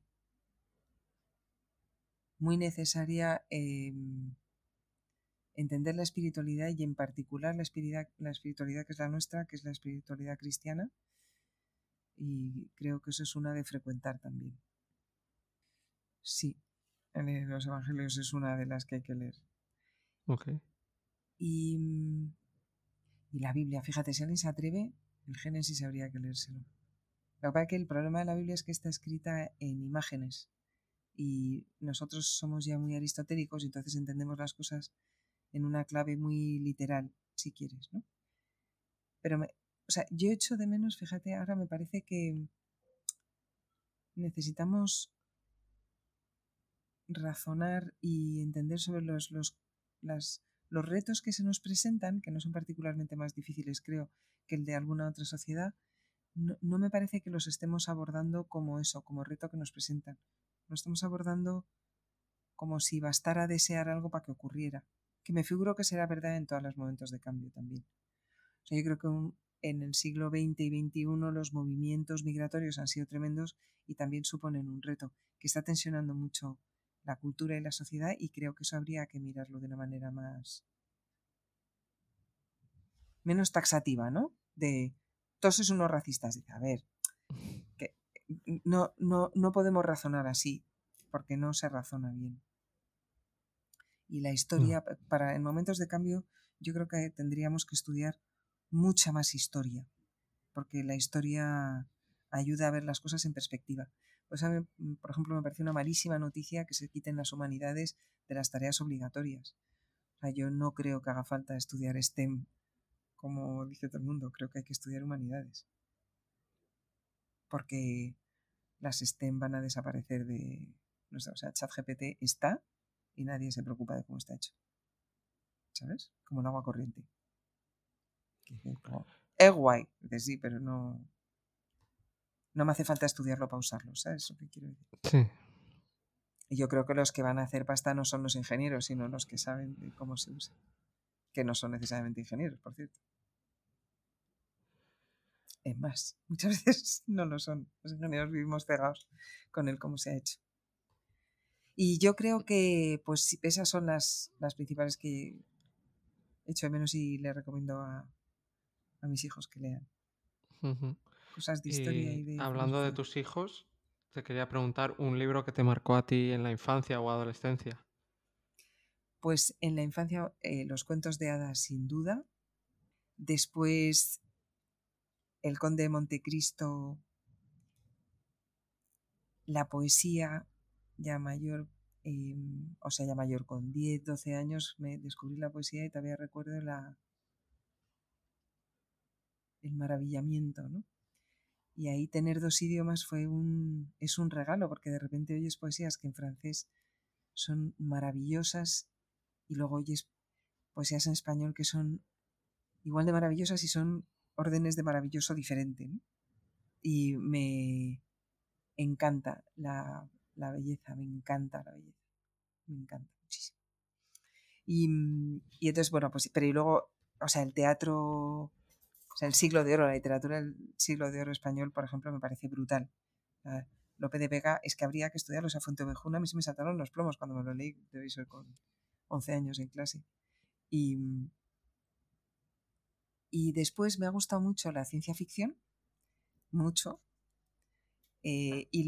muy necesaria entender la espiritualidad y en particular la espiritualidad que es la nuestra, que es la espiritualidad cristiana, y creo que eso es una de frecuentar también. Sí, los evangelios es una de las que hay que leer. Ok. Y, y la Biblia, fíjate, si alguien se atreve, el Génesis habría que leérselo. Lo que pasa es que el problema de la Biblia es que está escrita en imágenes y nosotros somos ya muy aristotélicos y entonces entendemos las cosas en una clave muy literal, si quieres, ¿no? Pero, o sea, yo echo de menos, fíjate, ahora me parece que necesitamos razonar y entender sobre los retos que se nos presentan, que no son particularmente más difíciles, creo, que el de alguna otra sociedad. No me parece que los estemos abordando como eso, como reto que nos presentan. Lo estamos abordando como si bastara desear algo para que ocurriera. Que me figuro que será verdad en todos los momentos de cambio también. O sea, yo creo que en el siglo XX y XXI los movimientos migratorios han sido tremendos y también suponen un reto que está tensionando mucho la cultura y la sociedad y creo que eso habría que mirarlo de una manera menos taxativa, ¿no? De todos sois unos racistas. Dice, a ver, que no podemos razonar así, porque no se razona bien. Y la No. historia, en momentos de cambio, yo creo que tendríamos que estudiar mucha más historia, porque la historia ayuda a ver las cosas en perspectiva. Pues a mí, por ejemplo, me parece una malísima noticia que se quiten las humanidades de las tareas obligatorias. O sea, yo no creo que haga falta estudiar STEM, como dice todo el mundo, creo que hay que estudiar humanidades. Porque las STEM van a desaparecer de... O sea, ChatGPT está y nadie se preocupa de cómo está hecho. ¿Sabes? Como el agua corriente. Como, es guay. Dices, sí, pero no me hace falta estudiarlo para usarlo. ¿Sabes lo que quiero decir? Sí. Y yo creo que los que van a hacer pasta no son los ingenieros, sino los que saben de cómo se usa. Que no son necesariamente ingenieros, por cierto. Es más, muchas veces no lo son. Los ingenieros vivimos cegados con el cómo se ha hecho. Y yo creo que pues esas son las principales que echo de menos y le recomiendo a mis hijos que lean. Ujú. Cosas de historia y Y de hablando de filosofía. tus hijos, te quería preguntar un libro que te marcó a ti en la infancia o adolescencia. Pues en la infancia los cuentos de hadas sin duda. Después El Conde de Montecristo, la poesía ya mayor, o sea, ya mayor, con 10 12 años me descubrí la poesía y todavía recuerdo el maravillamiento, ¿no? Y ahí tener 2 idiomas es un regalo, porque de repente oyes poesías que en francés son maravillosas y luego oyes poesías en español que son igual de maravillosas y son órdenes de maravilloso diferente, ¿no? Y me encanta la belleza, me encanta la belleza, me encanta muchísimo. Y entonces, bueno, pues, pero y luego, o sea, el teatro O sea, el siglo de oro, la literatura del siglo de oro español, por ejemplo, me parece brutal. Lope de Vega, es que habría que estudiarlo. O sea, Fuenteovejuna, a mí se me saltaron los plomos cuando me lo leí, debí ser con 11 años en clase. Y después me ha gustado mucho la ciencia ficción, mucho, y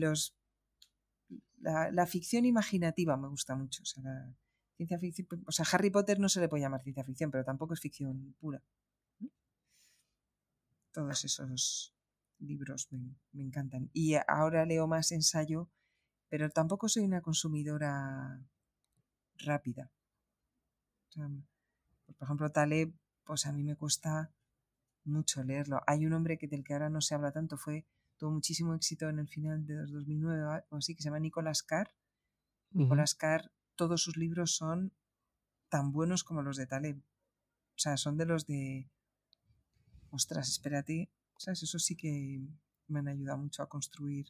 la ficción imaginativa me gusta mucho. O sea, la ciencia ficción, o sea, Harry Potter no se le puede llamar ciencia ficción, pero tampoco es ficción pura, ¿no? Todos esos libros me encantan. Y ahora leo más ensayo, pero tampoco soy una consumidora rápida. O sea, por ejemplo, Taleb, pues a mí me cuesta mucho leerlo. Hay un hombre del que ahora no se habla tanto, tuvo muchísimo éxito en el final de 2009 o así, que se llama Nicholas Carr. Nicholas Carr, todos sus libros son tan buenos como los de Taleb. O sea, son de los de... Ostras, espérate. ¿Sabes? Eso sí que me han ayudado mucho a construir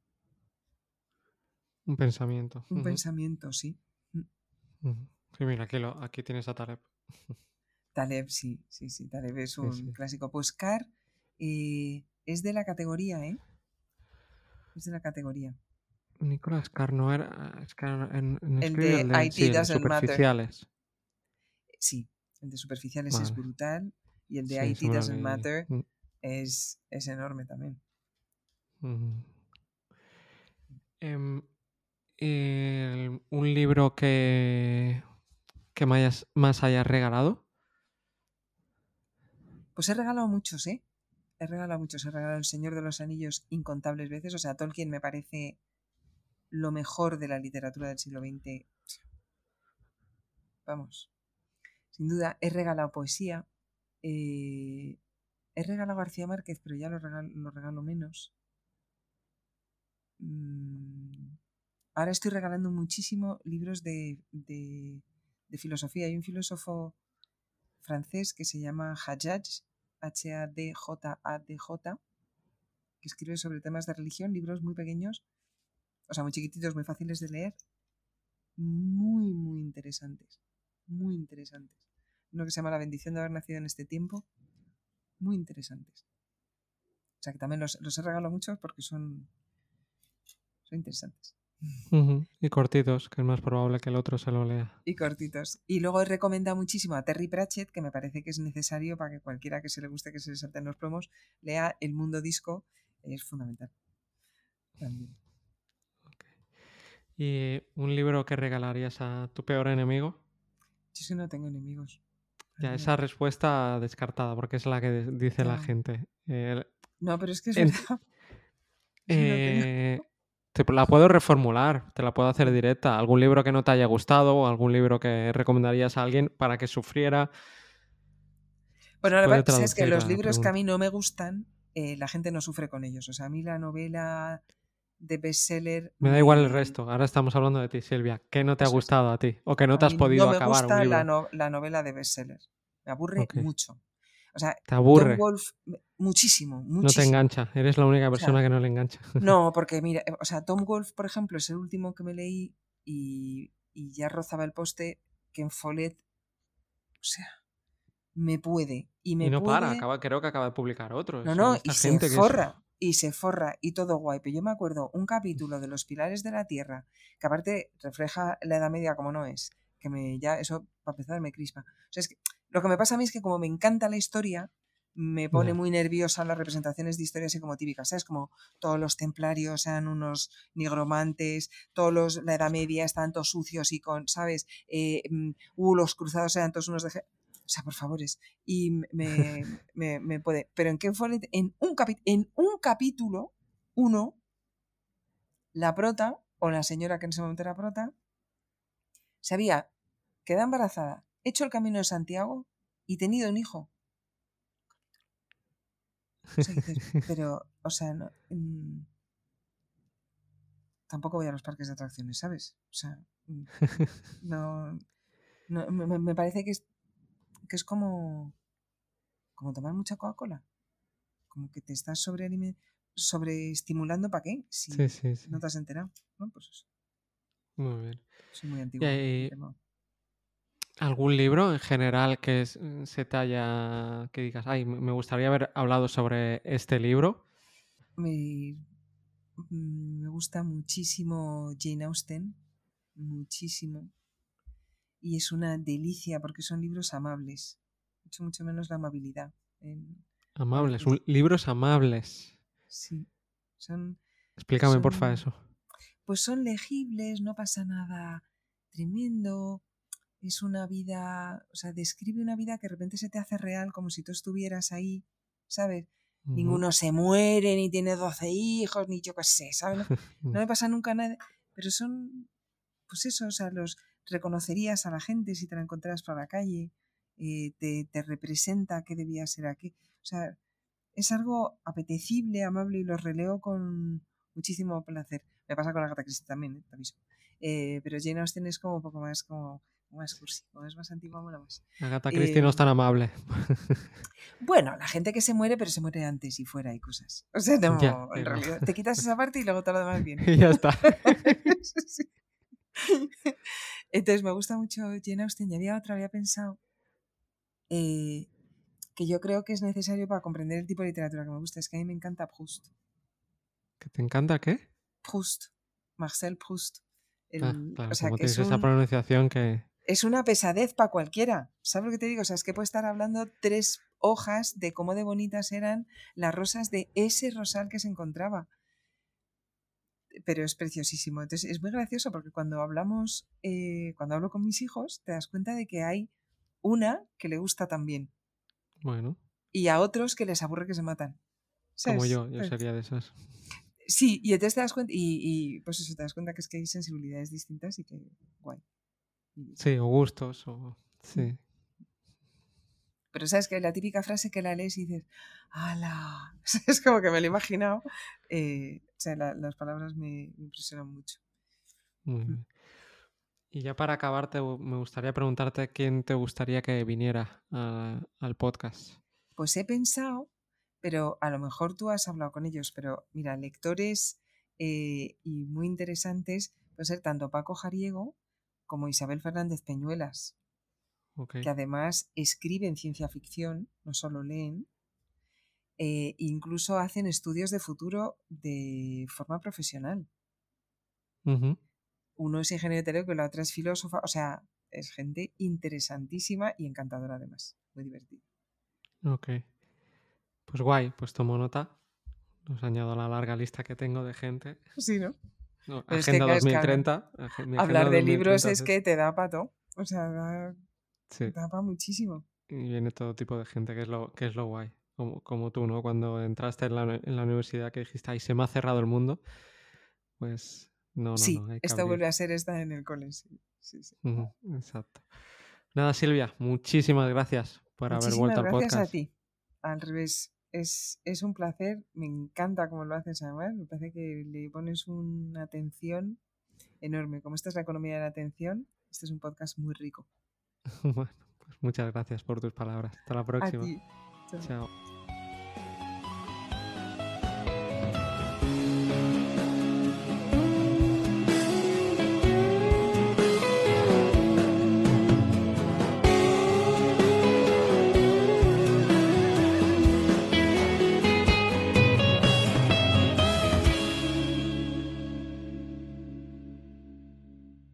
un pensamiento. un pensamiento, sí. Sí, mira, aquí tienes a Taleb. Taleb, sí. Taleb es un Sí. clásico. Pues Carr es de la categoría, ¿eh? Es de la categoría. Nicolás Carr no era. Es que El escribe de IT el de Doesn't Matter. Superficiales. Sí, el de Superficiales es Vale. brutal y el de Sí, IT se me lo Doesn't leí. Matter es enorme también. Un libro que más hayas regalado. Pues he regalado muchos, ¿eh? He regalado El Señor de los Anillos incontables veces. O sea, Tolkien me parece lo mejor de la literatura del siglo XX. Vamos, sin duda. He regalado poesía. He regalado García Márquez, pero ya lo regalo menos. Ahora estoy regalando muchísimo libros de filosofía. Hay un filósofo francés que se llama Hadjadj, Hadjadj, que escribe sobre temas de religión, libros muy pequeños, o sea, muy chiquititos, muy fáciles de leer, muy, muy interesantes, muy interesantes. Uno que se llama La bendición de haber nacido en este tiempo, muy interesantes. O sea, que también los he regalado muchos porque son interesantes. Y cortitos, que es más probable que el otro se lo lea. Y cortitos. Y luego he recomendado muchísimo a Terry Pratchett, que me parece que es necesario para que cualquiera que se le guste que se le salten los plomos lea El Mundo Disco, es fundamental. También. ¿Y un libro que regalarías a tu peor enemigo? Yo es que no tengo enemigos. Ya, esa respuesta descartada, porque es la que dice la Ya. gente. No, pero es que es verdad. No tengo. Te la puedo reformular, te la puedo hacer Sí. directa. ¿Algún libro que no te haya gustado o algún libro que recomendarías a alguien para que sufriera? Bueno, Puede sabes que traducir los la libros que a pregunta. mí no me gustan, la gente no sufre con ellos. O sea, a mí la novela de bestseller Me da igual el resto. Ahora estamos hablando de ti, Silvia. ¿Qué no te ha Eso es. gustado a ti? ¿O que no A te has mí no podido me acabar un gusta libro? la novela de bestseller. Me aburre Ok. mucho. O sea, ¿Te Tom aburre? Wolfe, muchísimo, No te muchísimo. engancha. Eres la única O sea, persona que no le engancha. no, porque mira, o sea, Tom Wolfe, por ejemplo, es el último que me leí y ya rozaba el poste. Ken Follett, o sea, me puede. Y Y me no para. puede. Creo que acaba de publicar otro. No, Hay no, esta gente que es... y se forra, y todo guay. Pero yo me acuerdo un capítulo de Los Pilares de la Tierra, que aparte refleja la Edad Media como no es, que ya eso, para empezar, me crispa. O sea, es que lo que me pasa a mí es que como me encanta la historia, me pone Ya. muy nerviosa las representaciones de historia así como típicas, ¿sabes? Como todos los templarios sean unos nigromantes, la Edad Media están todos sucios y con, ¿sabes? Los cruzados sean todos unos de... O sea, por favores. Y me puede. Pero en Ken Follett, en un capítulo, la prota, o la señora que en ese momento era prota, se había quedado embarazada, hecho el camino de Santiago y tenido un hijo. O sea, dices, pero, o sea, no, tampoco voy a los parques de atracciones, ¿sabes? O sea, no, me parece que es como tomar mucha Coca-Cola. Como que te estás sobreestimulando, ¿para qué? Sí, Si sí, sí. no te has enterado. ¿No? Pues eso. Muy bien. Soy muy Y antigua. ahí, ¿Algún libro en general que se te haya... que digas, ay, me gustaría haber hablado sobre este libro? Me, me gusta muchísimo Jane Austen, muchísimo. Y es una delicia porque son libros amables, mucho menos la amabilidad. A Amables, veces, libros amables. sí, son, Explícame, porfa, son, eso. pues son legibles, no pasa nada tremendo. Es una vida, o sea, describe una vida que de repente se te hace real como si tú estuvieras ahí, ¿sabes? Ujú. Ninguno se muere, ni tiene 12 hijos, ni yo qué sé, ¿sabes? No me pasa nunca nada, pero son, pues eso, o sea, los reconocerías a la gente si te la encontraras por la calle, te representa qué debía ser aquí. O sea, es algo apetecible, amable y lo releo con muchísimo placer. Me pasa con Agatha Christie también, te aviso. Pero Jane Austen es como un poco más como más cursi, como es más antigua, mola más. Agatha Christie no es tan amable. Bueno, la gente que se muere, pero se muere antes y fuera y cosas. O sea, Ya, no, en pero... realidad, te quitas esa parte y luego todo lo demás viene. y ya está. Sí. Entonces me gusta mucho Jane Austen y había pensado que yo creo que es necesario para comprender el tipo de literatura que me gusta. Es que a mí me encanta Proust. ¿Que te encanta qué? Proust, Marcel Proust. Ah, O claro, sea, como que tienes esa pronunciación que... es una pesadez para cualquiera. ¿Sabes lo que te digo? O sea, es que puedo estar hablando 3 hojas de cómo de bonitas eran las rosas de ese rosal que se encontraba. Pero es preciosísimo. Entonces es muy gracioso porque cuando hablo con mis hijos, te das cuenta de que hay una que le gusta también Bueno, y a otros que les aburre que se matan. como ¿Sabes? yo sería de esas. Sí, y entonces te das cuenta, pues eso, te das cuenta que es que hay sensibilidades distintas y que guay. Sí, o gustos, o... Mm. Sí. Pero sabes que la típica frase que la lees y dices, ¡hala! Es como que me lo he imaginado. O sea, las palabras me impresionan mucho. Muy Mm. bien. Y ya para acabar, me gustaría preguntarte quién te gustaría que viniera al podcast. Pues he pensado, pero a lo mejor tú has hablado con ellos, pero mira, lectores y muy interesantes pueden ser tanto Paco Jariego como Isabel Fernández Peñuelas, Ok. que además escriben ciencia ficción, no solo leen, incluso hacen estudios de futuro de forma profesional. Ujú. Uno es ingeniero teórico y la otra es filósofa, o sea, es gente interesantísima y encantadora además, muy divertida. Ok. Pues guay, pues tomo nota. Los añado a la larga lista que tengo de gente. Sí, ¿no? No, Pero es que, Agenda claro, es que 2030. Mi agenda hablar de libros 2030 es es esta. que te da pato, o sea, Sí. da para muchísimo. Y viene todo tipo de gente, que es lo guay. Como tú, ¿no? Cuando entraste en la universidad que dijiste, ay, se me ha cerrado el mundo. Pues Sí, no, hay que esto vuelve abrir. a ser esta en el cole, sí, sí, sí. Ujú, exacto. Nada, Silvia, muchísimas gracias por haber vuelto Muchísimas al gracias a podcast. ti. Al revés, es un placer, me encanta cómo lo haces además, me parece que le pones una atención enorme. Como esta es la economía de la atención, este es un podcast muy rico. Bueno, pues muchas gracias por tus palabras. Hasta la A próxima. ti. Chao. Chao.